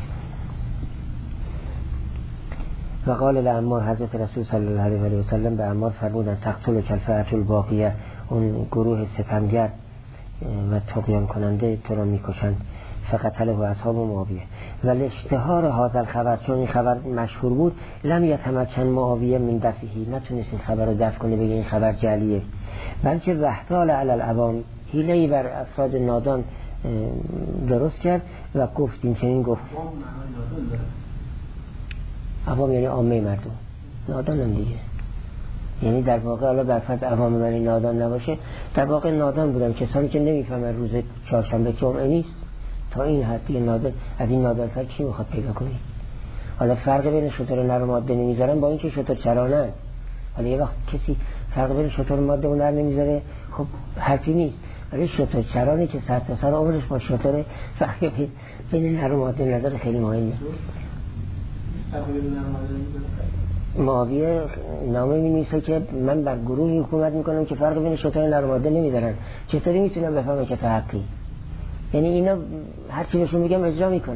و قال لعمار، حضرت رسول صلی الله علیه و سلم به عمار فرمودن تقتل کالفئة الباقیه، اون گروه ستمگر و طغیان کننده تو را میکشند. فقتله و اصحاب معاویه ولی اشتهار هذا الخبر، چون این خبر مشهور بود، لم یتمکن معاویه من دفعه، نتونست این خبر رو دفع کنه بگه این خبر جعلیه، بلکه وحتال علی العوام، حیله‌ای بر افراد نادان درست کرد و گفتیم چنین گفت. عوام یعنی عامه مردم، نادان هم دیگه، یعنی در واقع حالا بر فرض عوام من نادان نباشه، در واقع نادان بودن کسانی که نمیفهمن روز چهارشنبه جمعه نیست. تا این حد دیگه نادان، از این نادان‌تر کی میخواد پیدا کنی؟ حالا فرق بین شتر نر و ماده نمیذارن با اینکه شتر چرانن. حالا یه وقت کسی فرق بین شتر ماده و نر نمیذاره، خب حرفی نیست. ولی شتر چرانی که سر تا سر عمرش با شتر فرق بین نر و ماده نداره، خیلی مهمه. معاویه نامه می‌نویسه که من بر گروهی حکومت میکنم که فرق بین شتر نر و ماده نمیذارن. چطوری میتونم بفهمم که حقی؟ یعنی اینا هر چی بهشون میگم اجرا میکنن.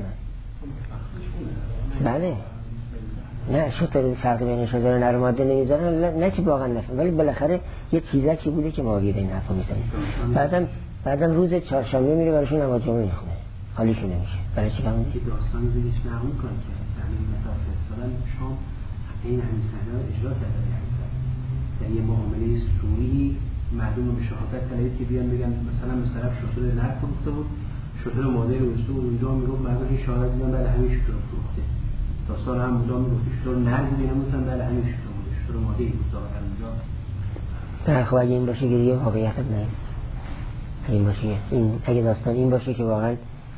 بله نه شتر فرق بین شتر نر و ماده نمیذارن، نه چی واقعا نفهم، ولی بالاخره یه چیزی بوده که معاویه این حرفو میزنه. بعدم روز چهارشنبه میره براشون نماز جمعه میخونه، حالیشون نمیشه. برای چی فهمیدی؟ که داستان رو دیگه نقل میکنه که زمین متافرستان شام این همین صحنه رو اجرا کرده. یعنی یه معامله سوری مردم رو به شهادت طلبید که بیان بگن مثلا طرف شتر نر فروخته بود، شتر ماده رو بود، اونجا میگفت مردم این شهادت میدن بله همین شتر فروخته. داستان هم بودا میگفت شتر نر بود، اینا میگفتن بله همین شتر بود، شتر ماده بود ظاهرا اونجا. نه خب اگه این باشه که دیگه واقعیت نه. این باشه، این اگه داستان این باشه که واقعا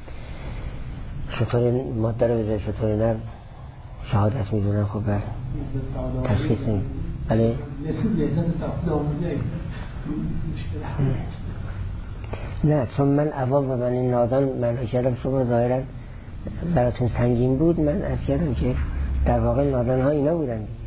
شتر ماده رو به شتر نر شهادت میدونن، خب بله تشخیص نمید. بله نه چون من عوام و من این نادان من کردم شما ظاهرا براتون سنگین بود، من از کردم که در واقع نادان ها اینا بودن دیگه.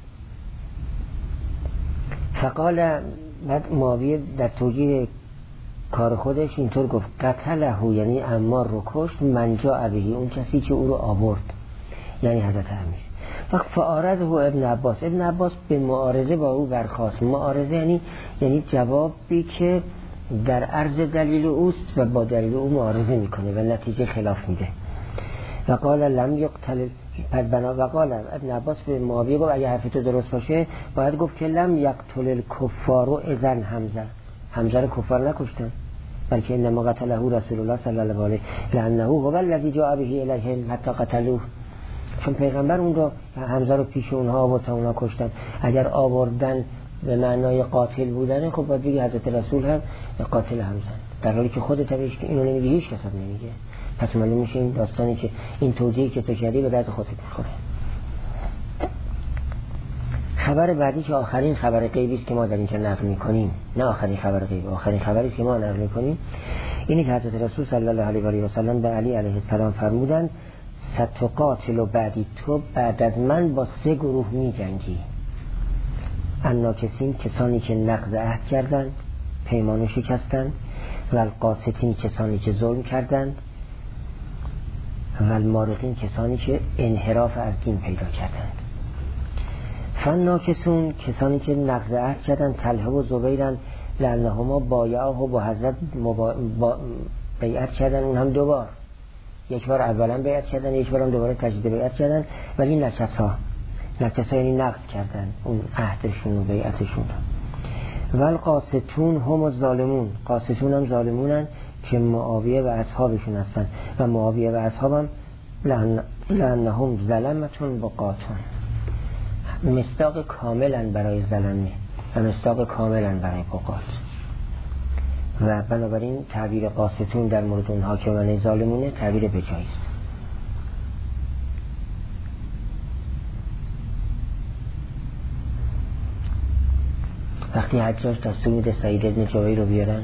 فقال بعد معاویه در توجیه کار خودش اینطور گفت قتله یعنی عمار رو کشت، من جاء به، اون کسی که او رو آورد یعنی حضرت امیر. وقت فعارضه ابن عباس، ابن عباس به معارضه با او برخاست. معارضه یعنی جوابی که در عرض دلیل اوست و با دلیل او معارضه میکنه و نتیجه خلاف میده. و قال لم یقتل پس بنا وقال ابن عباس به معاویه گفت اگه حرف تو درست باشه باید گفت که لم یقتل الکفار اذن حمزه رو کفار نکشتن، بلکه انما قتله رسول الله صلی الله علیه لانه هو الذی جاء به الیهم حتی قتلوه، چون پیغمبر اون رو حمزه رو پیش اونها آورد تا اونها کشتن. اگر آوردن به معنای قاتل بودن خب باید بگی حضرت رسول هم قاتل حمزه، در حالی که خودت بهش که اینو نمیگی هیچ کس هم نمیگه. پس معلوم میشه این داستانی که این توجیهی که تو کردی به درد خودت میخوره. خبر بعدی که آخرین خبر غیبی است که ما در اینجا نقل میکنیم، نه آخرین خبر غیبی، آخرین خبری که ما نقل میکنیم اینی که حضرت رسول صلی الله علیه و سلم به علی علیه السلام فرمودند ستقاتل بعدی، تو بعد از من با 3 گروه میجنگی. الناکسین، کسانی که نقض عهد کردند، پیمانو شکستند، و القاسطین، کسانی که ظلم کردند، و المارقین، کسانی که انحراف از دین پیدا کردند. فالناکسون، کسانی که نقض عهد کردند، طلحه و زبیرن لانهما بایعه و با حضرت بیعت کردن، اون هم 2 بار، یک بار اولا بیعت کردن، یک بار هم دوباره تجدید بیعت کردن. ولی نکسا یعنی نقض کردن اون عهدشون و بیعتشون. و القاسطون هم الظالمون، قاسطون هم ظالمونن که معاویه و اصحابشون هستن و معاویه و اصحابم لانهم ظلمتون بقاتون، مصداق کاملا برای ظلمه و مصداق کاملا برای بقات. و بنابراین تعبیر قاسطون در مورد اونها که معنی ظالمونه تعبیر بجاییست. وقتی حجاج دستور میده سعید ابن جبیر رو بیارن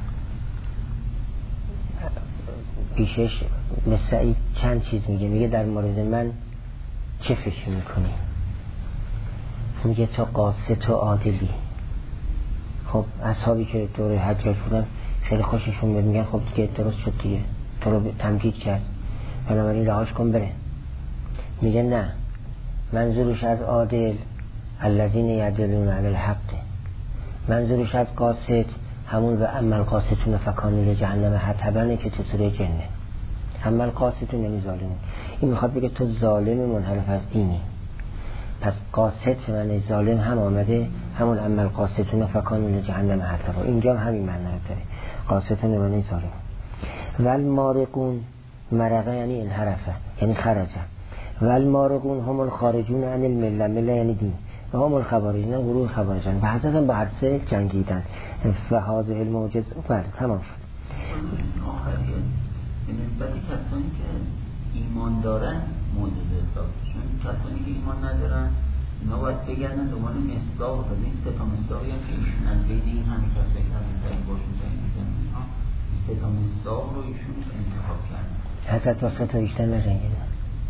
پیشش، به سعید چند چیز میگه در مورد من چه فکر میکنی؟ میگه تو قاسط و عادلی. خب اصحابی که دور حجاج بودن خیلی خوششون میاد، میگن خب دیگه درست شد دیگه، تو رو تمجید کرد بنابراین رهاش کن بره. میگه نه، منظورش از عادل الذین یعدلون علی الحق، منظورش از قاسط همون و اما القاسطون فکانوا لجهنم حطبا که تو سوره جنه. اما القاسطون یعنی ظالمون. این میخواد بگه تو ظالم منحرف از دینی. پس قاسط معنی ظالم هم آمده، همون اما القاسطون فکانوا لجهنم حطبا، اینجا هم همین معنی رو داره، قاسطون معنی ظالم. و المارقون، مرقه یعنی انحرفه یعنی خرجه، و المارقون هم الخارجون عن المله، مله یعنی دین، و هم الخوارجون گروه خوارجان و حضرت هم با هر 3 جنگیدن. و هذه المعجزه بله تمام شد. آخریه به نسبت کسانی که ایمان دارن معجزه حسابشون، کسانی که ایمان ندارن اینا باید بگردن دنبال مصداق و این 3 تا مصداقی هم که ایشون از بین این همه کسایی که همین تایی باشون جنگیدن 3 تا مصداق رو ایشون انتخاب کردن. حضرت با 3 تا بیشتر نجنگیدن.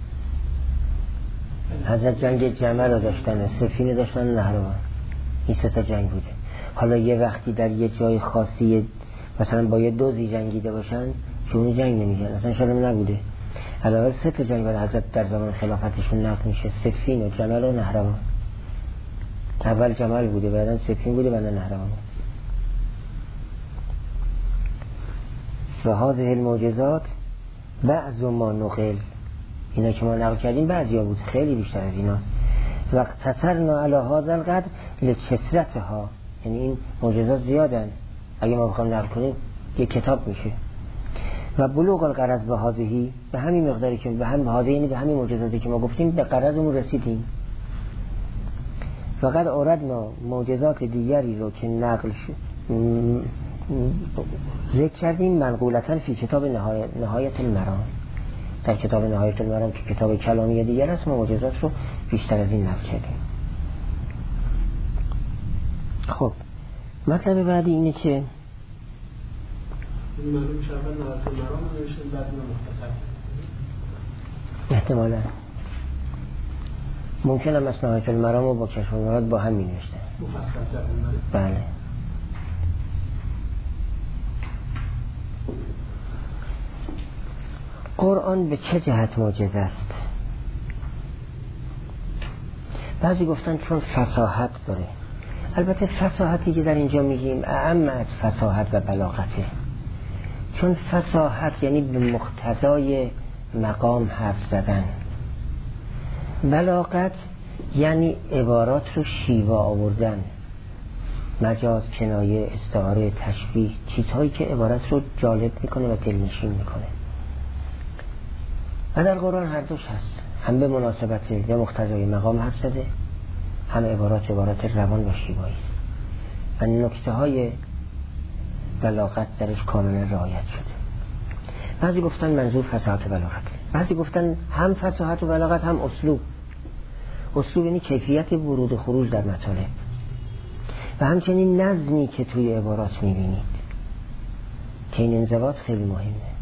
حضرت جنگ جمل رو داشتن، سفینه داشتن، نهروان. این 3 تا جنگ بوده. حالا یه وقتی در یه جای خاصی مثلا با یه دوزی جنگیده باشن که اونو جنگ نمیگن، اصلا شرم نبوده. علاوه 3 تا جنگ برای حضرت در زمان خلافتشون نقل میشه، سفین و جمل و نهروان. اول جمل بوده، بعدا سفین بوده، بعدا نهروان. و هذه المعجزات بعض ما نقل، اینا که ما نقل کردیم بعضیا بود، خیلی بیشتر از ایناست. و اقتصرنا علی هذا القدر لکثرتها، یعنی این معجزات زیادن، اگه ما بخوام نقل کنیم یک کتاب میشه. و بلوغ الغرض به هذهی، به همین مقداری که به هم هذه یعنی به همین معجزاتی که ما گفتیم به غرضمون رسیدیم. فقط اوردنا معجزات دیگری رو که نقل ذکر کردیم منقولتاً فی کتاب نهایت المرام، در کتاب نهایت المرام که کتاب کلامی دیگر است ما معجزات رو بیشتر از این نقل کردیم. خب مطلب بعدی اینه که این معلوم میشه اول نهایت المرام رو نوشتن بعد اینو مختصر احتمالا ممکنه هم از نهایت المرام و با کشف المراد با هم می نوشتن مفصل تر. بله. قرآن به چه جهت معجزه است؟ بعضی گفتن چون فصاحت داره. البته فصاحتی که در اینجا میگیم اعم از فصاحت و بلاغته، چون فصاحت یعنی به مقتضای مقام حرف زدن بلاغت یعنی عبارات رو شیوا آوردن، مجاز، کنایه، استعاره، تشبیه، چیزهایی که عبارت رو جالب میکنه و دلنشین میکنه. و در قرآن هر دوش هست، هم به مناسبت یا مقتضای مقام حرف زده، هم عبارات روان و شیوایی و نکته های بلاغت درش کاملا رعایت شده. بعضی گفتن منظور فصاحت و بلاغت، بعضی گفتن هم فصاحت و بلاغت هم اسلوب. اسلوب یعنی کیفیت ورود و خروج در مطالب و همچنین نظمی که توی عبارات میبینید که این انضباط خیلی مهمه.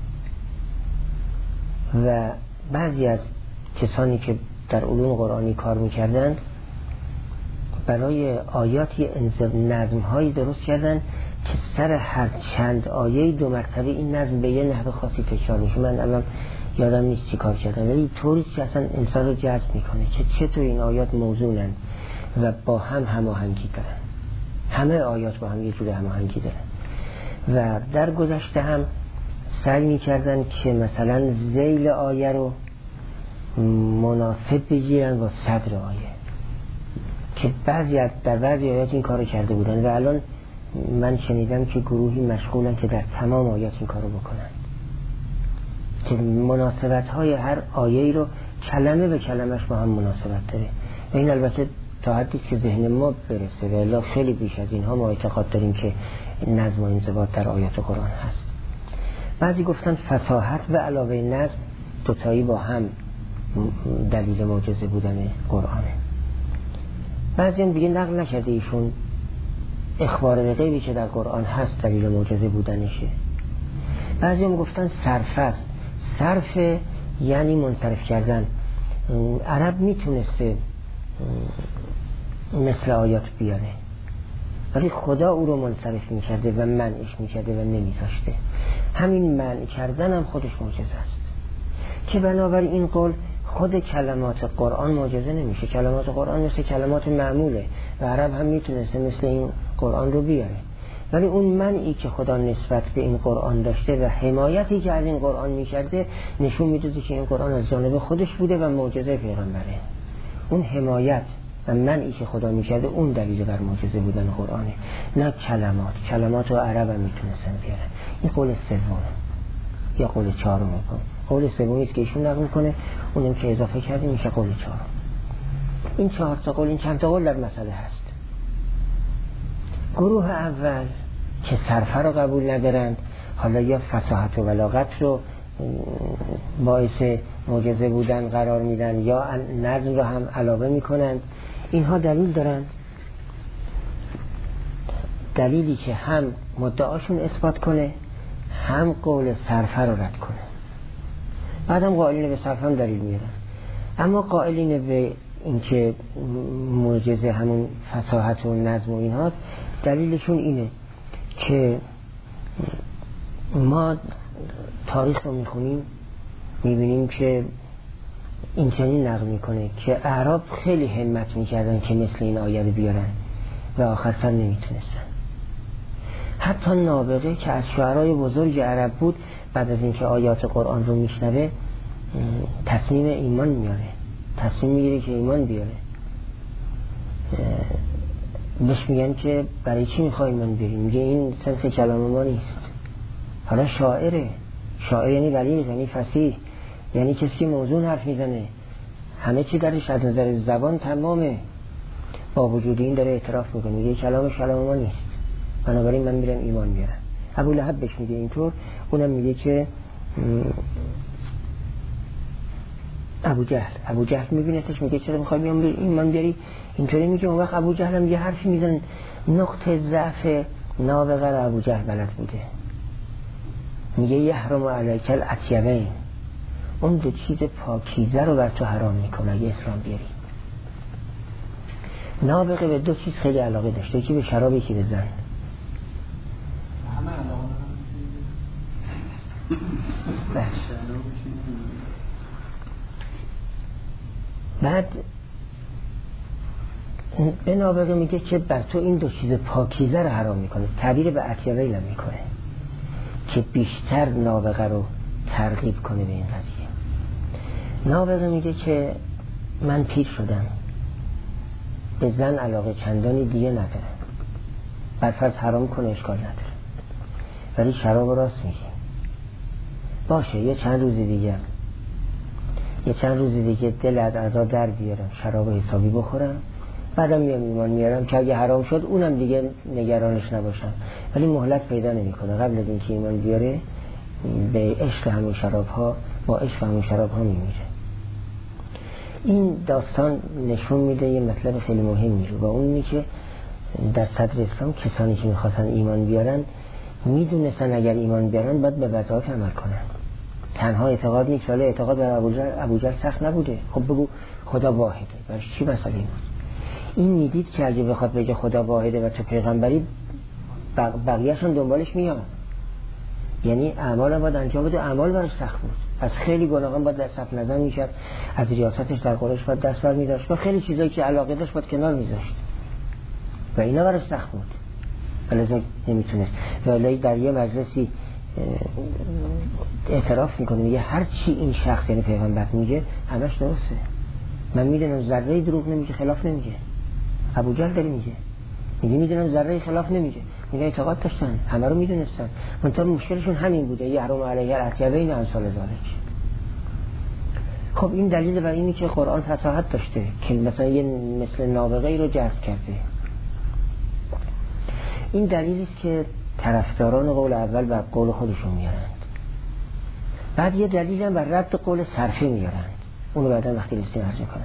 و بعضی از کسانی که در علوم قرآنی کار میکردن برای آیاتی نظم هایی درست کردن که سر هر چند آیه 2 مرتبه این نظم به یه نحو خاصی تکرار میشه. من الان یادم نیست چی کار کردم، ولی طوری که اصلا انسان رو جذب میکنه که چطور این آیات موزونن و با هم هماهنگی دارن. همه آیات با هم یه جور هماهنگی دارن. و در گذشته هم سعی میکردن که مثلا ذیل آیه رو مناسب بگیرن با صدر آیه، که در بعضی آیات این کارو کرده بودن و الان من شنیدم که گروهی مشغولن که در تمام آیات این کارو بکنن، که مناسبت های هر آیه‌ای رو کلمه به کلمش با هم مناسبت داره. و این البته تا حدی که ذهن ما برسه، و الا خیلی بیش از اینها ما اعتقاد داریم که نظم و انضباط در آیات قرآن هست. بعضی گفتن فصاحت و علاوه نظم دوتایی با هم دلیل معجزه بودن قرآنه. بعضی هم دیگه نقل نکرده ایشون اخبار به غیبی که در قرآن هست دلیل معجزه بودنشه. بعضی هم گفتن صرف است. صرف یعنی منصرف کردن. عرب میتونسته مثل آیات بیاره، ولی خدا او رو منصرف میکرده و منعش میکرده و نمیذاشته. همین منع کردن هم خودش معجزه است، که بنابراین این قول خود کلمات قرآن معجزه نمیشه. کلمات قرآن مثل کلمات معموله و عرب هم میتونسته مثل این قرآن رو بیاره، ولی اون منعی که خدا نسبت به این قرآن داشته و حمایتی که از این قرآن میکرده نشون میدوده که این قرآن از جانب خودش بوده و معجزه پیغمبره. اون حمایت و منعی که خدا میکرده اون دلیل بر معجزه بودن قرآنه، نه کلمات و عرب هم میتونستن بیارن. این قول سوم یا قول چهارم. قول سومی است که ایشون نقل میکنه، اونم که اضافه کردیم میشه قول چهارم. این 4 تا قول، این چند تا قول در مسئله هست. گروه اول که صرفه رو قبول ندارند، حالا یا فصاحت و بلاغت رو باعث معجزه بودن قرار میدن یا نظم رو هم علاوه میکنند. اینها دلیل دارند، دلیلی که هم مدعاشون اثبات کنه هم قول صرفه رو رد کنه. بعدم قائلین به صرفه هم دلیل میارن، اما قائلین به اینکه معجزه همون فصاحت و نظم و اینهاست، دلیلشون اینه که ما تاریخ رو میخونیم میبینیم که این چنین نقل میکنه که اعراب خیلی همت میکردن که مثل این آیه رو بیارن و آخر سر نمیتونستن. حتی نابغه که از شعرای بزرگ عرب بود، بعد از اینکه آیات قرآن رو میشنوه تصمیم ایمان میاره، تصمیم میگیره که ایمان بیاره. بهش میگن که برای چی میخوای ایمان بیاری؟ میگه این سنس کلام ما نیست. حالا شاعره، شاعر یعنی بلیغ، یعنی فصیح، یعنی کسی که موزون حرف میزنه، همه چی درش از نظر زبان تمامه، با وجود این داره اعتراف میکنه، میگه کلام ما نیست، بنابراین من میرم ایمان بیارم. ابو لهب بهش میگه اینطور، اونم میگه که ابو جهل میبینتش میگه چرا میخوای ایمان بیاری؟ اینطوری میگه. اون وقت ابو جهل هم یه حرفی میزنه، نقطه ضعف نابغه رو ابو جهل بلد بوده، میگه یحرم علیک الاطیبین، اون 2 چیز پاکیزه رو بر تو حرام میکنه اگه اسلام بیاری. نابغه به 2 چیز خیلی علاقه داشته، یکی به شراب، یکی به زن. همه علاقه بعد به نابغه میگه که بر تو این 2 چیز پاکیزه رو حرام میکنه، تعبیر به اطیبین هم میکنه که بیشتر نابغه رو ترغیب کنه به این قضیه. نابغه میگه که من پیر شدم، به زن علاقه چندانی دیگه ندارم، برفرض حرام کنه اشکال نداره، ولی شراب راست میگی، باشه یه چند روز دیگه دل از عزا در بیارم، شراب حسابی بخورم، بعدم میام ایمان میارم که اگه حرام شد اونم دیگه نگرانش نباشم، ولی مهلت پیدا نمیکنه. قبل از اینکه ایمان بیاره به عشق همون شراب ها، با عشق همون شراب ها میمیره. این داستان نشون میده یه مطلب خیلی مهمی رو، و اون اینه که در صدر اسلام کسانی که میخواستن ایمان بیارن میدونستن اگر ایمان بیارن باید به وظایف عمل کنن. تنها اعتقاد نیست، ولی اعتقاد بر ابوجهل سخت نبوده. خب بگو خدا واحده، برش چی مسئله بود؟ این میدید که اگه بخواد بگه خدا واحده و تو پیغمبری، بقیه‌اش هم دنبالش میاد، یعنی اعمال باید انجام بده، اعمال برش سخت بود. از خیلی گناهان باید صف نظر میشد، از ریاستش در قریش باید دست بر میداشت و خیلی چیزایی که علاقه داشت باید کنار میذاشت و اینا برش سخت بود، ولی نمیتونست. ولی در یه مجلسی اعتراف میکنه، میگه هر چی این شخص یعنی پیغمبر میگه همش درسته، من میدونم ذره دروغ نمیگه، خلاف نمیگه. ابوجهل داره میگه میدونم ذره خلاف نمیگه، میگه اعتقاد داشتن، همه رو میدونستن، منتها مشکلشون همین بوده، یحرم علیه العتیبین امثال ذالک. خب این دلیل بر اینی که قرآن فصاحت داشته که مثلا یه مثل نابغه ای رو جذب کرده. این دلیلی است که طرفداران قول اول بر قول خودشون میارند، بعد یه دلیل هم بر رد قول صرفی میارند، اونو بعدا وقتی لیستی عرض کنند.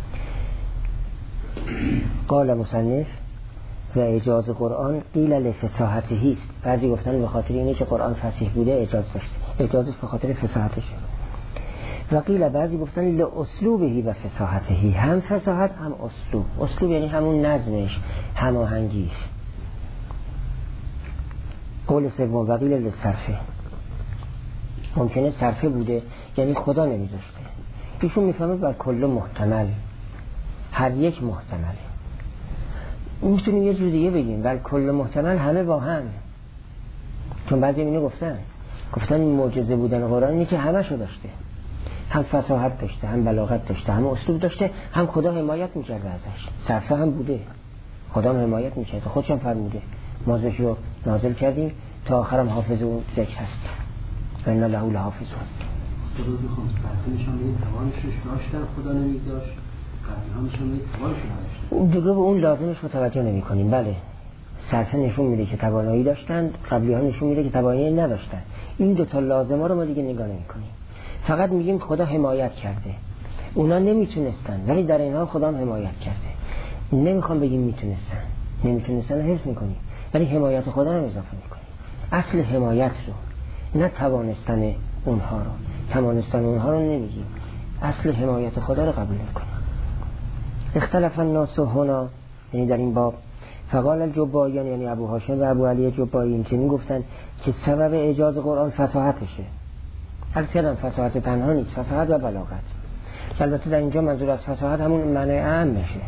قال مصنف و اجاز قرآن قیل لفصاحته است، بعضی گفتن به خاطر اینه که قرآن فصیح بوده اجاز داشته، اجازش به خاطر فصاحتشه. و قیل بعضی گفتن لاسلوبه و فصاحته، هم فصاحت هم اسلوب. اسلوب یعنی همون نظمش، هماهنگیش. قول سوم و قیل لصرفه، ممکنه صرفه بوده یعنی خدا نمیذاشته. ایشون میفهمه بر کل محتمل، هر یک محتمله. میتونیم یه جور دیگه بگیم بر کل محتمل همه با هم، چون بعضی اینو گفتن معجزه بودن قرآن اینه که همه شو داشته، هم فصاحت داشته، هم بلاغت داشته، هم اسلوب داشته، هم خدا حمایت میکرده ازش. صرفه هم بوده، خدا هم حمایت میکرده، خودش هم فرموده ما ذکر رو نازل کردیم تا آخرم حافظ اون ذکر هست و انا له لحافظون. خدا بخوام صرفه نشان بده توانشش داشتن، خدا نمیذاشت، قبلی نشان بده توانشش نداشتن. دیگه به اون لازمش رو توجه نمی کنیم. بله صرفه نشون میده که توانایی داشتن، قبلی ها نشون میده که توانایی نداشتن. این دوتا لازمه رو ما دیگه نگاه نمی کنیم، فقط میگیم خدا حمایت کرده. اونا نمیتونستن ولی در این حال خدا هم حمایت کرده. نمیخوام بگیم نمیتونستن حفظ میکنیم، ولی حمایت خدا هم اضافه میکنیم. اصل حمایت رو، نه توانستن اونها رو. توانستن اونها رو نمیگیم، اصل حمایت خدا رو قبول میکنیم. اختلاف الناس هنا، یعنی در این باب، فقال الجبائیان یعنی ابو هاشم و ابو علی جبایی که میگفتن که سبب اجاز قرآن فصاحتشه. البته فصاحت تنها نیست، فصاحت و بلاغت. البته در اینجا منظور از فصاحت همون معنی عام میشه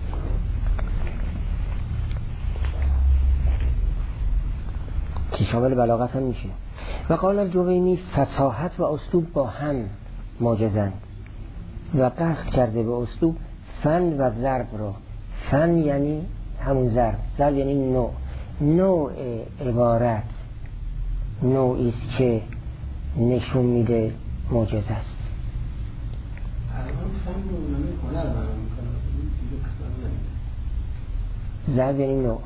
که شامل بلاغت هم میشه. و قال الجوینی فصاحت و اسلوب با هم معجزند و قصد کرده به اسلوب فن و ضرب رو. فن یعنی همون ضرب یعنی نوع عبارت، نوعی است که نشون میده معجزه است. ضرب یعنی نوع.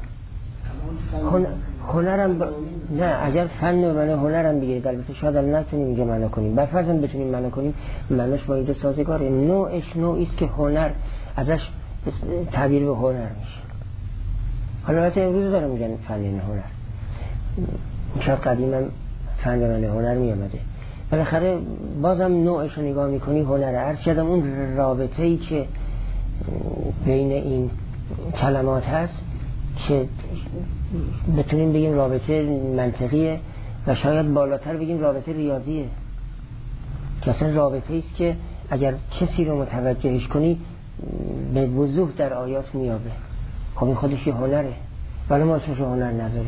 هنرم نه، اگر فن و هنرم بگیرید البته شاید نتونیم اینجا معنا کنیم، برفرضم بتونیم معنا کنیم، معناش با اینجا سازگاره. نوعش نوعی است که هنر ازش تعبیر به هنر میشه. حالا البته امروز دارم میگن فن و هنر، شاید قدیم هم فن و هنر میامده، بالاخره بازم نوعش رو نگاه میکنی هنره. عرض کردم اون رابطه‌ای که بین این کلمات هست که بتونیم بگیم رابطه منطقیه و شاید بالاتر بگیم رابطه ریاضیه، که اصلا رابطه ایست که اگر کسی رو متوجهش کنی به وضوح در آیات میابه. خب این خودش یه هنره، ولی ما اسمش هنر نداریم.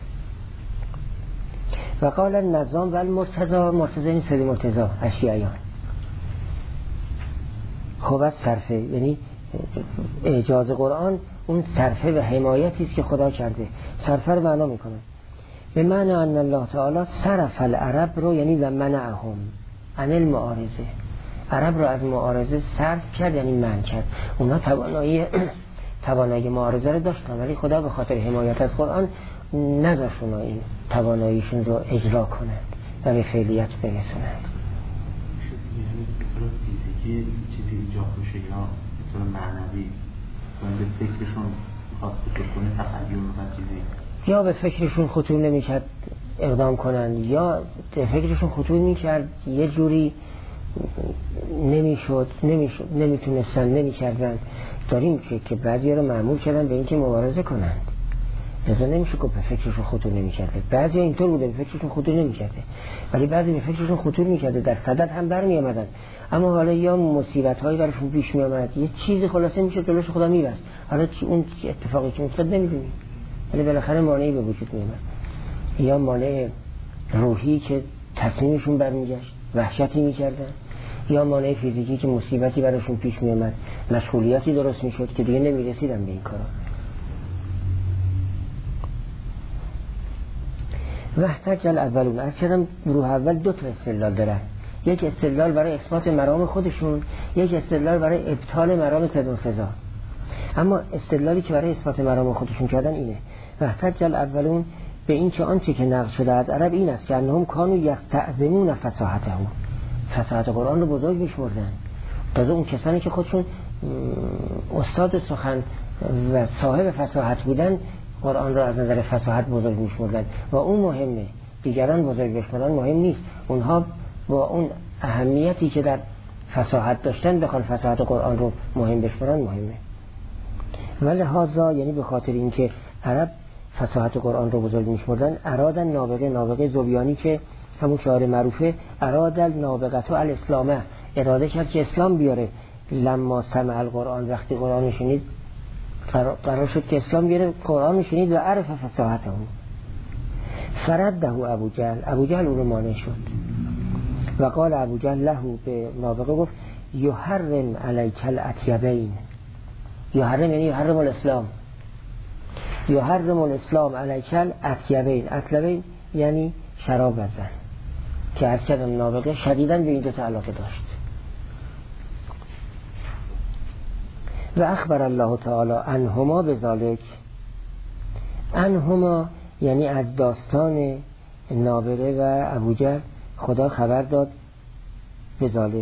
و قال النظام و المرتضی، مرتضی این سری مرتضی اشیعیان. خب از صرفه، یعنی اعجاز قرآن اون صرفه و حمایتی است که خدا کرده. صرفه رو معنا میکنه به معنی ان الله تعالی صرف العرب رو، یعنی و منعهم عن المعارضه، عرب رو از معارضه صرف کرد، یعنی منع کرد. اونا توانایی معارضه رو داشتن، ولی خدا به خاطر حمایت از قرآن نذاشت اونا این تواناییشون رو اجرا کنند و به فعلیت برسونند. یعنی به طور فیزیکی چیزی ایجاد بشه یا به طور معنوی به فکرشون خواست بکنه تخیل و چیزی، یا به فکرشون خطور نمیکرد اقدام کنن، یا به فکرشون خطور میکرد یه جوری نمیتونستن نمیکردن. داریم که بعضی رو معمول کردن به اینکه مبارزه کنند، لذا نمیشه که به فکرشون خطور نمیکرده. بعضی اینطور بوده به فکرشون خطور نمیکرده، ولی بعضی به فکرشون خطور میکرده، در صدد هم برمی آمدن، اما حالا یا مصیبت هایی برشون پیش می آمد، یه چیزی خلاصه میشه جلوش خدا میبست، حالا اون اتفاقی که افتاد نمیدونیم، ولی بالاخره مانعی به وجود می آمد، یا مانع روحی که تصمیمشون برمیگشت وحشتی میکردن، یا مانع فیزیکی که مصیبتی براشون پیش می آمد، مشغولیاتی درست میشد که دیگه نمیرسیدن به این کارا. وحتج الاولون، از چرا گروه اول دو تا استدلال دارن، یک استدلال برای اثبات مرام خودشون، یک استدلال برای ابطال مرام تدنفذا. اما استدلالی که برای اثبات مرام خودشون کردن اینه: وحتج الاولون به این که آنچه که نقل شده از عرب این است که انهم کانوا یستعظمون فصاحته، فصاحت قرآن رو بزرگ میشمردن. تازه اون کسانی که خودشون استاد سخن و صاحب فصاحت بودن قرآن را از نظر فصاحت بزرگ میشمردن و اون مهمه، دیگران بزرگ بشمردن مهم نیست. اونها با اون اهمیتی که در فصاحت داشتن بخوان فصاحت قرآن رو مهم بشمردن مهمه. ولهذا، یعنی به خاطر اینکه عرب فصاحت قرآن رو بزرگ میشمردن، ارادن نابغه زبیانی که همون شعار معروفه ارادل نابغتو الاسلامه، اراده کرد که اسلام بیاره. لما سمع القرآن، وقتی قرآن شنید قرار شد که اسلام بیاره، قرآن شنید و عرف فصاحته. فرده ابو جهل او رو مانع شد و قال ابو جهل له، به نابغه گفت یحرم علیک الاطیبین، یحرم یعنی یحرم الاسلام، یحرم الاسلام علیک الاطیبین. اطیبین یعنی شراب و زن، که از کدام نابغه شدیداً به این دو تا علاقه داشت. و اخبر الله تعالی عنهما بذالک، عنهما یعنی از داستان نابغه و ابوجهل خدا خبر داد بذالک.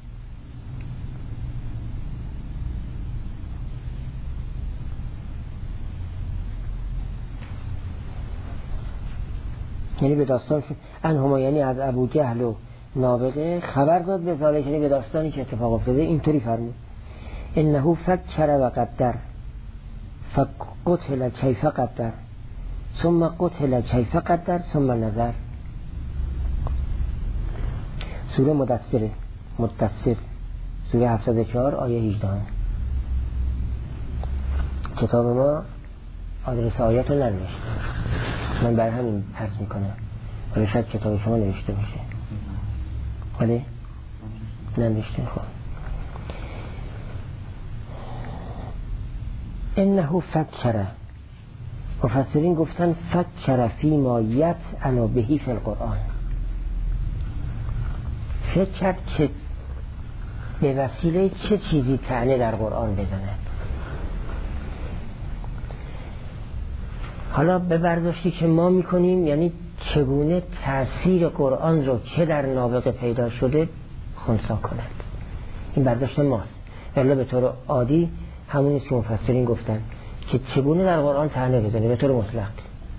یعنی به داستان عنهما یعنی از ابوجهل و نابغه خبر داد بذالک، یعنی به داستانی که اتفاق افتاده. اینطوری فرمود: انه فکر و قدر فقتل کیف قدر ثم قتل کیف قدر ثم نظر. سوره مدثر سوره 74 آیه 18. کتاب ما آدرس آیات رو ننوشت، من برای همین پرس میکنم، ولی شاید کتاب شما نوشته باشه، ولی ننوشته. خب انه فکر، مفسرین گفتن فکر فی ما یطعن بهی فی القرآن، فکر کرد که به وسیله چه چیزی طعنه در قرآن بزند. حالا به برداشتی که ما میکنیم، یعنی چگونه تأثیر قرآن رو که در نابغه پیدا شده خنثی کند، این برداشت ماست. الا به طور عادی همونی که مفسرین گفتن که چگونه در قرآن طعنه بزنه به طور مطلق.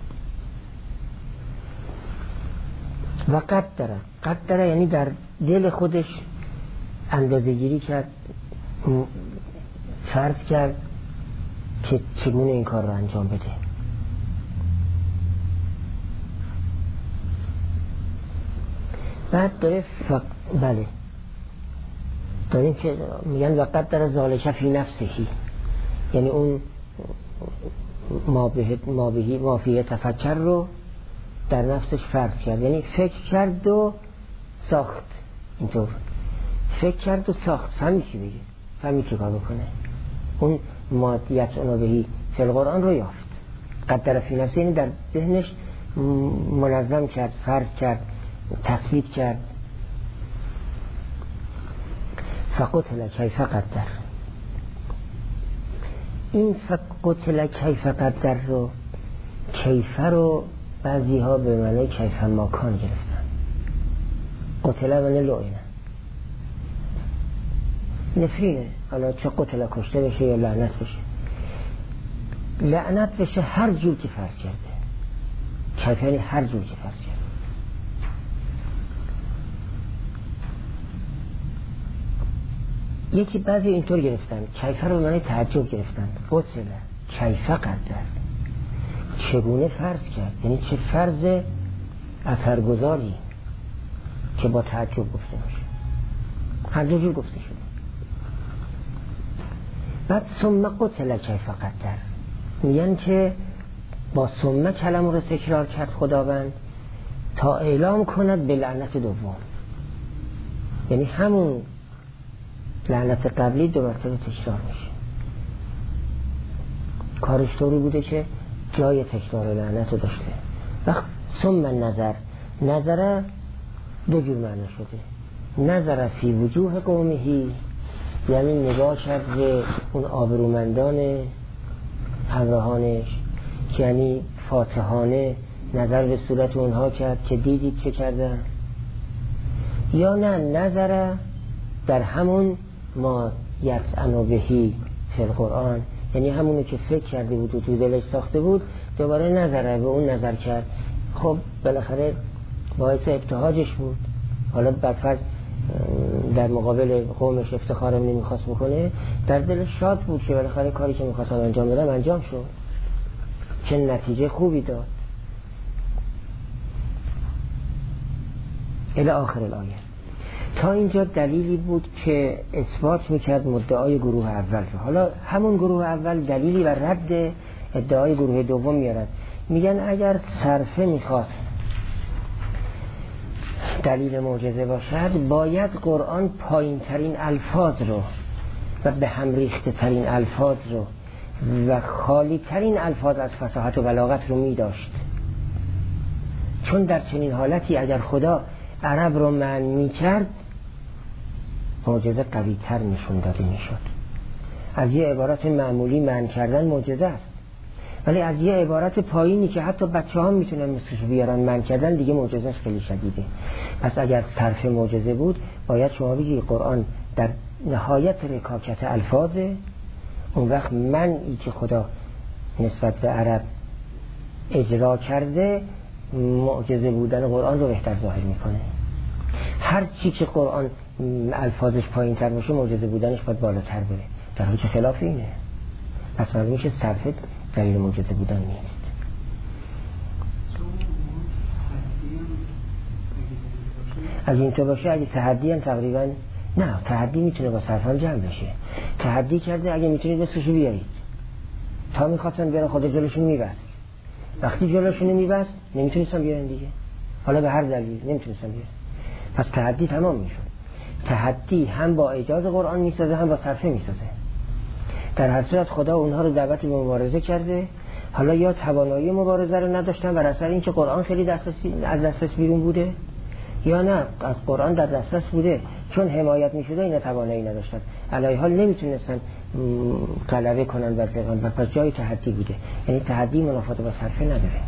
و قدره یعنی در دل خودش اندازه گیری کرد، فرض کرد که چگونه این کار رو انجام بده. بعد داره بله داریم که میگن و قدر ذالک فی نفسهی، یعنی اون ما فیه تفکر رو در نفسش فرض کرد، یعنی فکر کرد و ساخت. اینطور فکر کرد و ساخت، فهمی چی بگه؟ فهمید چه کار بکنه؟ اون مادیت اونوبهی فی القرآن رو یافت. قدر فی نفسه یعنی در ذهنش منظم کرد، فرض کرد، تثبیت کرد. فقتل کیف قدر. این فقتل کیف قدر رو، کیف رو بعضی ها به معنی کیف ماکان گرفتن. قتل معنی لعنه، نفرینه. حالا چه قتل کشته بشه یا لعنت بشه، لعنت بشه هر جور که فرض کرده، کیف یعنی هر جور که فرض کرده. یکی بعضی اینطور گرفتن، کیف رو به معنی تعجب گرفتن. قتل کیف قدر، چگونه فرض کرد، یعنی چه فرض اثرگذاری که با تعجب گفته میشه. هر دو جور گفته شده. بعد ثم قتل کیف قدر، میگن که با ثم کلمه رو تکرار کرد خداوند تا اعلام کند به لعنت دوم، یعنی همون لعنت قبلی دو مرتبه تکرار میشه. کارش طوری بوده که جای تکرار لعنت رو داشته. وقت ثم نظر دو جور معنی شده. نظر فی وجوه قومهی، یعنی نگاه کرد به اون آبرومندان همراهانش، که یعنی فاتحانه نظر به صورت اونها کرد که دیدید چه کردن. یا نه، نظر در همون ما یطعنوا بهی فی القرآن، یعنی همونو که فکر کرده بود و تو دلش ساخته بود دوباره نظره به اون نظر کرد. خب بالاخره باعث ابتهاجش بود. حالا بدفرض در مقابل قومش افتخارم نمیخواست بکنه، در دلش شاد بود که بالاخره کاری که میخواستم انجام بدم انجام شد، چه نتیجه خوبی داد. الی آخر الآیه. تا اینجا دلیلی بود که اثبات میکرد مدعای گروه اول رو. حالا همون گروه اول دلیلی و رد ادعای گروه دوم میارن. میگن اگر صرفه میخواست دلیل معجزه باشد باید قرآن پایین ترین الفاظ رو و به هم ریخته ترین الفاظ رو و خالی ترین الفاظ از فصاحت و بلاغت رو می داشت. چون در چنین حالتی اگر خدا عرب رو منع می کرد معجزه قوی تر نشون داده می شد. از یه عبارت معمولی منع کردن معجزه است، ولی از یه عبارت پایینی که حتی بچه ها میتونن مثلش بیارن منع کردن دیگه معجزهش خیلی شدیده. پس اگر صرف معجزه بود باید شما بگی قرآن در نهایت رکاکت الفاظه، اون وقت منعی که خدا نسبت به عرب اجرا کرده معجزه بودن قرآن رو بهتر ظاهر میکنه. هر چی که قرآن الفاظش پایین تر باشه معجزه بودنش باید بالاتر بره، در حالی که خلاف اینه. پس معلومه که صرفه دلیل معجزه بودن نیست. از این تو باشه اگه تحدی هم تقریبا نه، تحدی میتونه با صرف هم جمع بشه. تحدی کرده اگه میتونید دستشو بیارید، تا میخواستن بیارن خدا جلوشون میبست، وقتی جلوشون میبست نمیتونستن بیارن دیگه، حالا به هر دلیل نمیتونستن بیارن، پس تحدی تمام میشد. تحدی هم با اجاز قرآن میسازه هم با صرفه میسازه. در هر صورت خدا اونها رو دعوت به مبارزه کرده، حالا یا توانایی مبارزه رو نداشتن بر اثر اینکه قرآن خیلی از دسترس بیرون بوده، یا نه از قرآن در دسترس بوده چون حمایت میشده اینا توانایی نداشتن، علیه حال نمیتونستن غلبه کنن بر پیغمبر، پس جای تحدی بوده. یعنی تحدی منافات با صرفه نداره.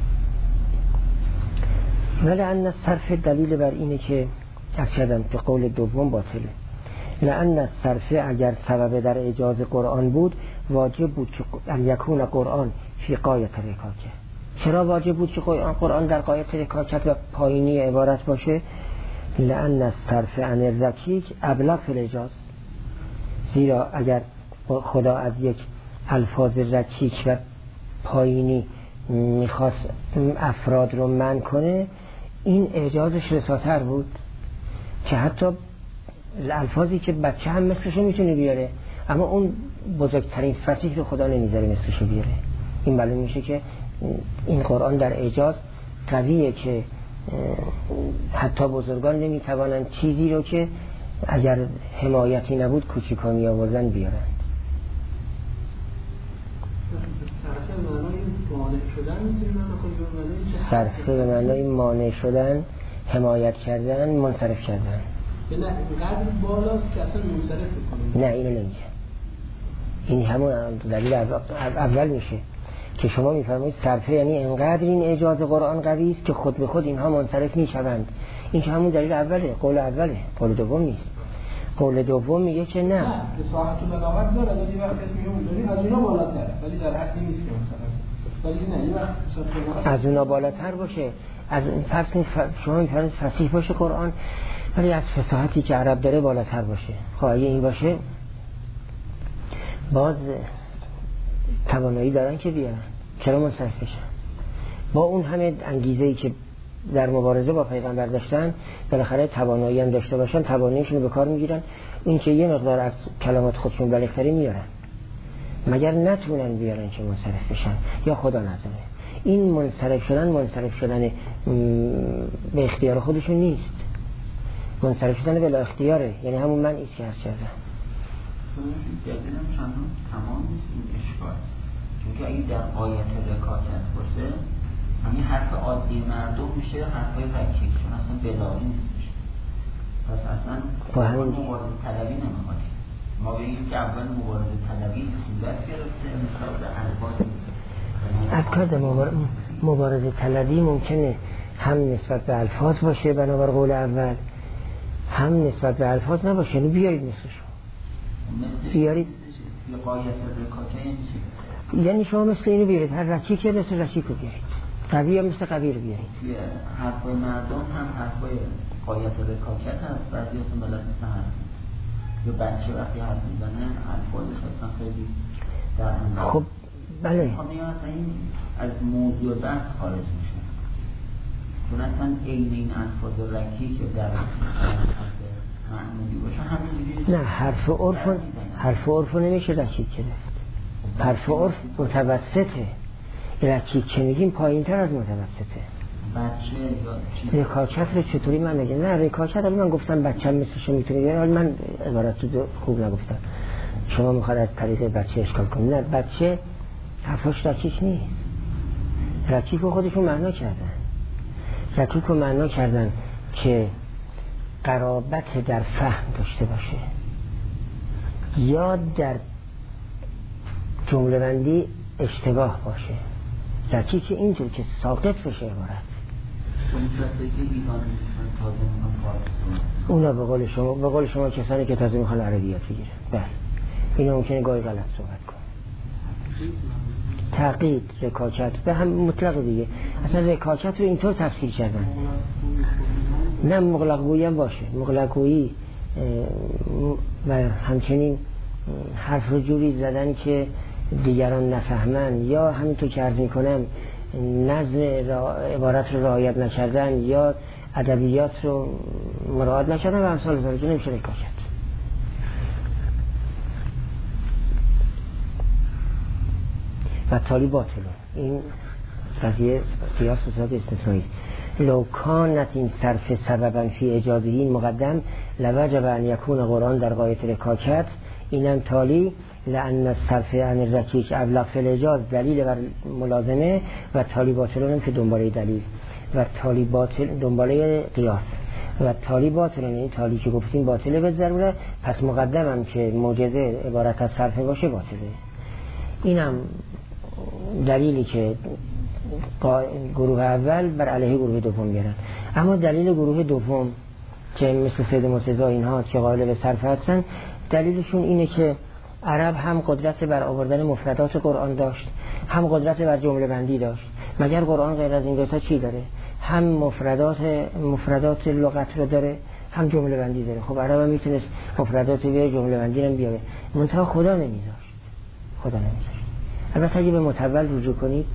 ولی ان صرف دلیل بر اینه که اکشدم که قول دوم باطله. لأن الصرف اگر سبب در اجاز قرآن بود واجب بود که یکون قرآن فی قایت رکاکه. چرا واجب بود که قرآن در قایت رکاکت و پایینی عبارت باشه؟ لأن الصرف عن الرکیک ابلغ فی الاجاز. زیرا اگر خدا از یک الفاظ رکیک و پایینی میخواست افراد رو منع کنه این اجازش رساتر بود، که حتی الفاظی که بچه هم مثلشو میتونه بیاره اما اون بزرگترین فصیح رو خدا نمیذاره مثلشو بیاره. این معلوم میشه که این قرآن در اعجاز قویه که حتی بزرگان نمیتوانند چیزی رو که اگر حمایتی نبود کوچیکا می آوردن بیارن. صرفه به معنای مانع شدن، حمایت کردن، منصرف کردن. نه اینقدر بالاست که اصلا منصرف بکنه. نه اینو نمیگه. این همون دلیل اول میشه که شما میفرمایید صرفه یعنی انقدر این اعجاز قرآن قوی است که خود به خود اینها منصرف میشوند. این که همون دلیل اوله، قول اوله، قول دوم نیست. قول دوم میگه که نه صاحب بلاغت داره ولی وقت اسم میونیم از اونا بالاتره ولی در حد نیست که مثلا ولی نه این وقت از اونا بالاتر باشه. از فرض شما میفرمایید فصیح باشه قرآن ولی از فصاحتی که عرب داره بالاتر باشه. خب اگه این باشه باز توانایی دارن که بیارن، چرا منصرف بشن؟ با اون همه انگیزه‌ای که در مبارزه با پیغمبر داشتن بالاخره توانایی هم داشته باشن، تواناییشون رو به کار میگیرن. این که یه مقدار از کلمات خودشون بلغتری میارن، مگر نتونن بیارن که منصرف بشن یا خدا نذاره. این منصرف شدن به اختیار خودشون نیست، منصرف شدن بلا اختیاره، یعنی همون من ایست که هست کردن. جدیدم چندان تمام نیست این اشکال، چون که اگه در آیت رکاکت باشه همین حرف عادی مردم میشه حرفای رکیک، چون اصلا بلاغی نیستش. پس اصلا مبارزه طلبی نمیخواد. ما بگیم که اول مبارزه طلبی صورت گرفته مثلا به الفاظ از کار مبارزه طلبی ممکنه هم نسبت به الفاظ باشه بنابر قول اول، هم نسبت به الفاظ نباشه. یعنی بیارید مثلشو بیارید یعنی شما مثل اینو بیارید، هر رکیکه مثل رکیکو بیارید، قوی هم مثل قوی رو بیارید. حرفای مردم هم حرفای قایت رکاکت هست، بعضی اصلا بلد نیستن حرف میزن، یا بچه وقتی حرف میزنه الفاظش اصلا خیلی در هم. خب بله میگم اصلا این از موضوع بحث خارج میشه، چون اصلا این الفاظ رکیک یا در نه حرف عرف نمیشه رکیک گرفت. حرف عرف متوسطه، رکیک که میگیم پایین تر از متوسطه. بچه یا رکاکت رو چطوری من نگم؟ نه رکاکت رو من گفتم بچه هم مثلشو میتونه بیاره، من عبارت رو خوب نگفتم، شما میخواد از طریق بچه اشکال کنید. نه بچه حرفاش رکیک نیست، رکیک رو خودشون معنا کردن. رکیک رو معنا کردن که قرابت در فهم داشته باشه یا در جمله بندی اشتباه باشه. رکیک اینجور که ساقط بشه عبارت. اونا به قول شما کسانی که تازه میخوان عربیات بگیرن، بله اینا ممکنه گاهی غلط صحبت کنه. تعقید، رکاکت به هم مطلق دیگه. اصلا رکاکت رو اینطور تفسیر کردن. نه مغلقگویی هم باشه، مغلقگویی و همچنین حرف رو جوری زدن که دیگران نفهمن، یا همینطور که عرض میکنم نظم عبارت رو رعایت نکردن یا ادبیات رو مراعات نکردن و امثال ذالک، نمیشه رکاکت. و تالی باطلون، این قضیه قیاس به صورت استثنایی است. لو کانت این صرف سببا فی اجازهی مقدم لوجب ان یکون قرآن در غایت رکاکت. اینم تالی لان الصرف عن الرکیک ابلغ فی الاجاز دلیل بر ملازمه و تالی باطلون که دنباله دلیل و تالی باطل دنباله قیاس و تالی باطلون، این تالی که گفتیم باطله به ضروره، پس مقدمم که معجزه عبارت از صرف باشه باطله. اینم دلیلی که گروه اول بر علیه گروه دوم بیارن. اما دلیل گروه دوم که مثل سید مرتضی اینها که قائل به صرف هستن، دلیلشون اینه که عرب هم قدرت بر آوردن مفردات قرآن داشت، هم قدرت بر جمله بندی داشت. مگر قرآن غیر از این دوتا چی داره؟ هم مفردات لغت رو داره، هم جمله بندی داره. خب عرب هم میتونست مفردات بیاره، جمله بندی رو بیاره، منتها خدا نمیذاشت. البته اگه به متول رجوع کنید،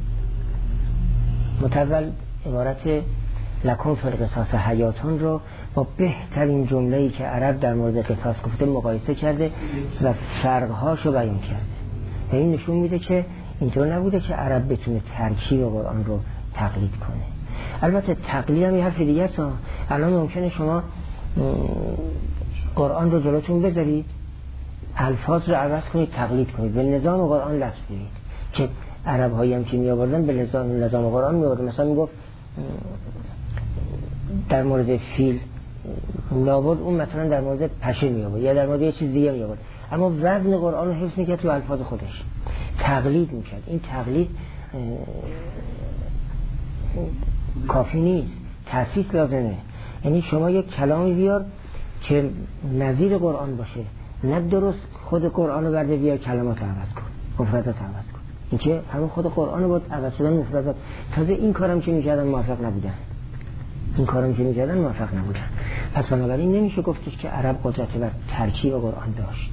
متول عبارت لکن فی القصاص حیاتون رو با بهترین جمله‌ای که عرب در مورد قصاص گفته مقایسه کرده و فرق‌هاش رو بیان کرده. و این نشون میده که اینطور نبوده که عرب بتونه ترکیب قرآن رو تقلید کنه. البته تقلید هم یه حرف دیگه است. الان ممکنه شما قرآن رو جلوتون بذارید، الفاظ رو عوض کنید، تقلید کنید، به نظام قرآن لفظ برید. که عرب هایی هم که می آوردن به نظام قرآن می آوردن. مثلا می گفت در مورد فیل می آورد، اون مثلا در مورد پشه می آورد یا در مورد یه چیز دیگه می آورد، اما وزن قرآن رو حفظ میکرد تو الفاظ خودش، تقلید میکرد. این تقلید کافی نیست، تأسیس لازمه. یعنی شما یک کلامی بیار که نظیر قرآن باشه، نه درست خود قرآن رو برده بیار کلمات رو عوض کن، مفردات عوض کن. این که همون خود قرآن رو بود عوض شدن مفردات. تازه این کارم که میکردن موفق نبودن، پس بنابراین نمیشه گفتش که عرب قدرت بر ترکیب قرآن داشت،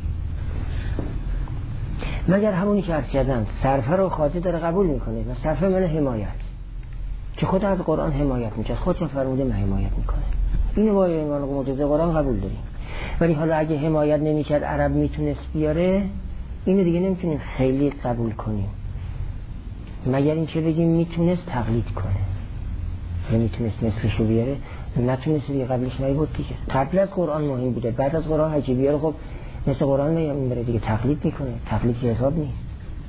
مگر همونی که عرض کردم صرفه رو خواجه داره قبول میکنه و صرفه من حمایت، که خود از قرآن حمایت میکنه، خودش فرموده من حمایت میکنه. اینو با عنوان معجزه قرآن قبول داریم. ولی حالا اگه حمایت نمیکرد عرب میتونست بیاره، اینو دیگه نمیتونیم خیلی قبول کنیم، مگر این که بگیم میتونست تقلید کنه، نمیتونست مثلشو بیاره، نتونست دیگه قبلش نیبود دیگه. قبل از قرآن مهم بوده، بعد از قرآن هرچی بیاره خب مثل قرآن میبره دیگه، تقلید میکنه، تقلید که حساب نیست.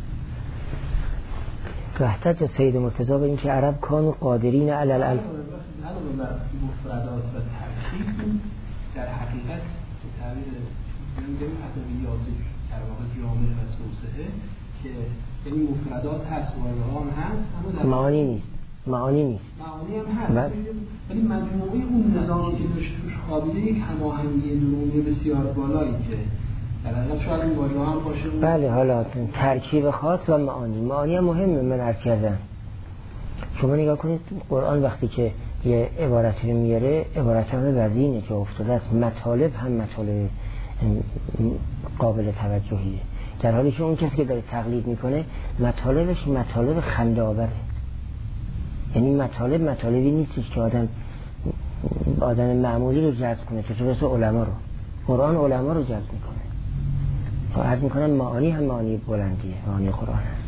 احتج سید مرتضی به این که عرب کانوا قادرین علی الالف علاوه بر مفردات و ترکیب، در حقیقت به تعبیر ادبیات در واقع جامع و توسعه که یعنی مفردات هست و هم هست، اما در معانی نیست. معانی هم هست، ولی مجموعه اون نظامی که توش خوابیده یک هماهنگی درونی بسیار بالایی که در حقیقت شاید این واژه هم باشه. بله، حالا ترکیب خاص و معانی هم مهمه. من عرض کردم شما نگاه کنید قرآن وقتی که یه عبارتی رو میاره، عبارت هم وزینه که افتاده است، مطالب هم مطالب قابل توجهیه، در حالی که اون کسی که داره تقلید میکنه مطالبش مطالب خنده آوره. یعنی مطالبی نیستش که آدم معمولی رو جذب کنه، که مثل علما رو، قرآن علما رو جذب میکنه. و عرض میکنم معانی هم معانی بلندیه، معانی قرآن هست.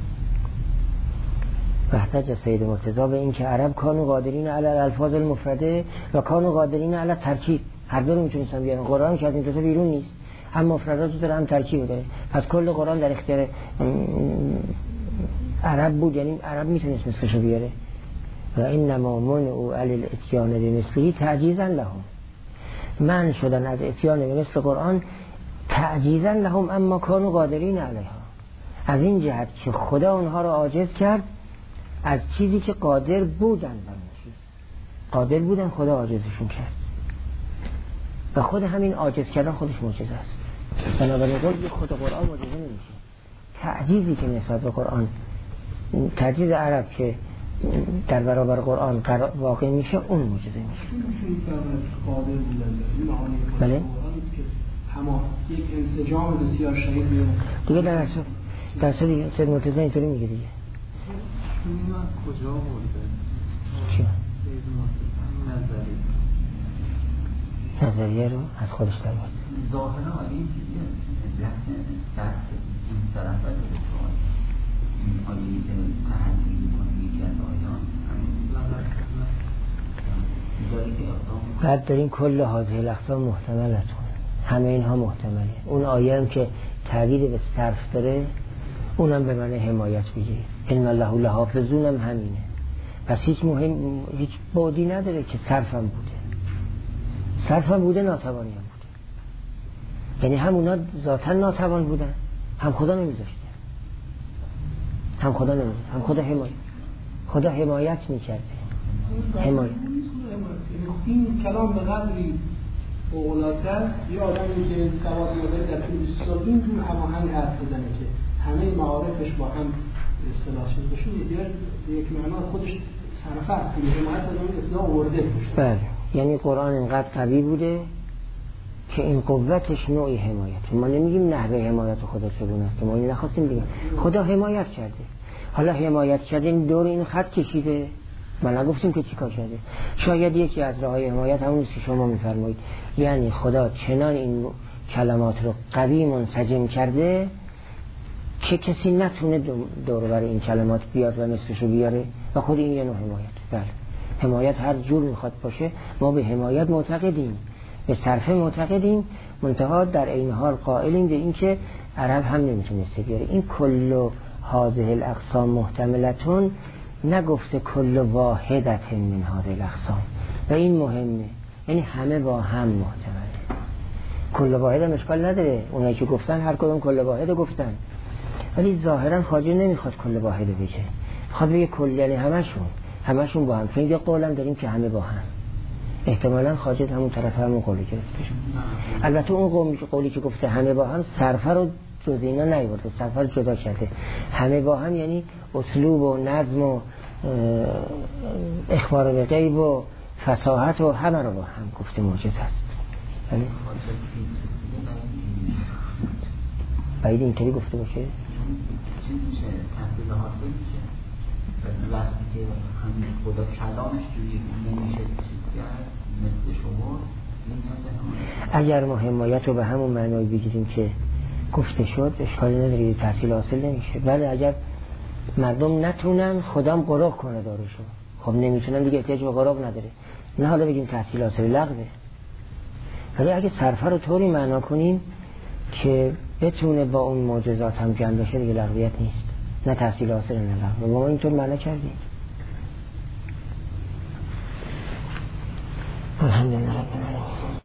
احتج سید مرتضی به این که عرب کانوا قادرین علی الالفاظ المفرده و کانوا قادرین علی ترکیب، هر دو رو میتونستن بیارن. قرآن که از این دو تا بیرون نیست، هم مفردات داره هم ترکیب داره، پس کل قرآن در اختیار عرب بود، یعنی عرب میتونست مثلشو بیاره. و انما منعوا علی الاتیان بمثله تعجیزا لهم، من شدن از اتیان به مثل قرآن تعجیزا لهم، اما کانوا قادرین علیها، از این جهت که خدا اونها رو عاجز کرد از چیزی که قادر بودن برنشید. قادر بودن، خدا عاجزشون کرد و خود همین عاجز کردن خودش معجزه است. بنابراین خود قرآن معجزه نمیشه. تعجیزی که نسبت به قرآن، تعجیز عرب که در برابر قرآن واقع میشه، اون معجزه میشه. قادر بودن بله؟ که همه یک انسجام بسیار شدید دیگه در اصل دیگه سید مرتضی اینطوری میگه دیگه. کجا بوده؟ چی؟ نظریه نظریه رو از خودش در بود. ظاهرا این چیزی لحظه سخت این طرف رو بکنه، این آیهی که تحقیق میکنه یکی از آیان بعد داریم کل هذه الاقسام محتملتون، همه اینها محتمله. اون آیه هم که تعبیر به صرف داره اونم به معنی حمایت بگیره، ان الله لحافظون هم همینه. پس هیچ بعدی نداره که صرفم بوده ناتوانی هم بوده، یعنی هم اونا ذاتاً ناتوان بودن، هم خدا نمیذاشته، هم خدا حمایت میکرده. حمایت این کلام به قدری فوق‌العاده است، یه آدمی که سواد نداره در طول 20 سال اینجور هماهنگ حرف بزنه که همه معارفش با هم اصطلاح شده بشه، یک معنا خودش صرفه است که حمایت آدم اصطلاح آورده باشه. بله، یعنی قرآن اینقدر قوی بوده که این قوتش نوعی حمایت. ما نمیگیم نحوه حمایت خدا چگونه است، ما این نخواستیم بگیم، خدا حمایت کرده. حالا حمایت کرده این دور این خط کشیده، ما نگفتیم که چیکار کرده. شاید یکی از راههای حمایت همون که شما میفرمایید، یعنی خدا چنان این کلمات رو قوی منسجم کرده که کسی نتونه دور بر این کلمات بیاد و مثلشو بیاره، و خود این یه نوع حمایت. بله، حمایت هر جور میخواد باشه، ما به حمایت معتقدیم، به صرفه معتقدیم، منتها در این حال قائلیم به این که عرب هم نمیتونسته بیاره. این کل هذه الاقسام محتملتون، نگفته کل واحدت من هذه الاقسام، و این مهمه، یعنی همه با هم محتمله. کل واحد هم اشکال نداره، اونایی که گفتن هر کدوم کل واحد گفتن، ولی ظاهرا خواجه نمیخواد کل واحد بگه، میخواد بگه کل یعنی همشون با هم. چون یه قولم داریم که همه با هم، احتمالاً خواجه همون طرف همون قولی گرفته شد. البته اون قولی که گفته همه با هم صرفه رو جز اینا نیورده، صرفه رو جدا کرده. همه با هم یعنی اسلوب و نظم و اخبار به غیب و فصاحت و همه رو با هم گفته موجز هست. باید اینطوری گفته باشه؟ چیز میشه تحصیل حاصل میشه وقتی که همین خدا کلامش جوری نمیشه چیز کرد مثل شما. اگر ما حمایت رو به همون معنای بگیریم که گفته شد، اشکالی نداره، تحصیل حاصل نمیشه. ولی اگر مردم نتونن خدام قرق کنه داروشو، خب نمیتونن دیگه، احتیاج به قرق نداره، نه حالا بگیم تحصیل حاصل لغوه. ولی اگه صرفه رو طوری معنا کنیم که بتونه با اون معجزات هم جمع بشه، دیگه لغویت نیست، نه تحصیل حاصل نه لغو. ما اینطور معنا کردیم. الحمدلله.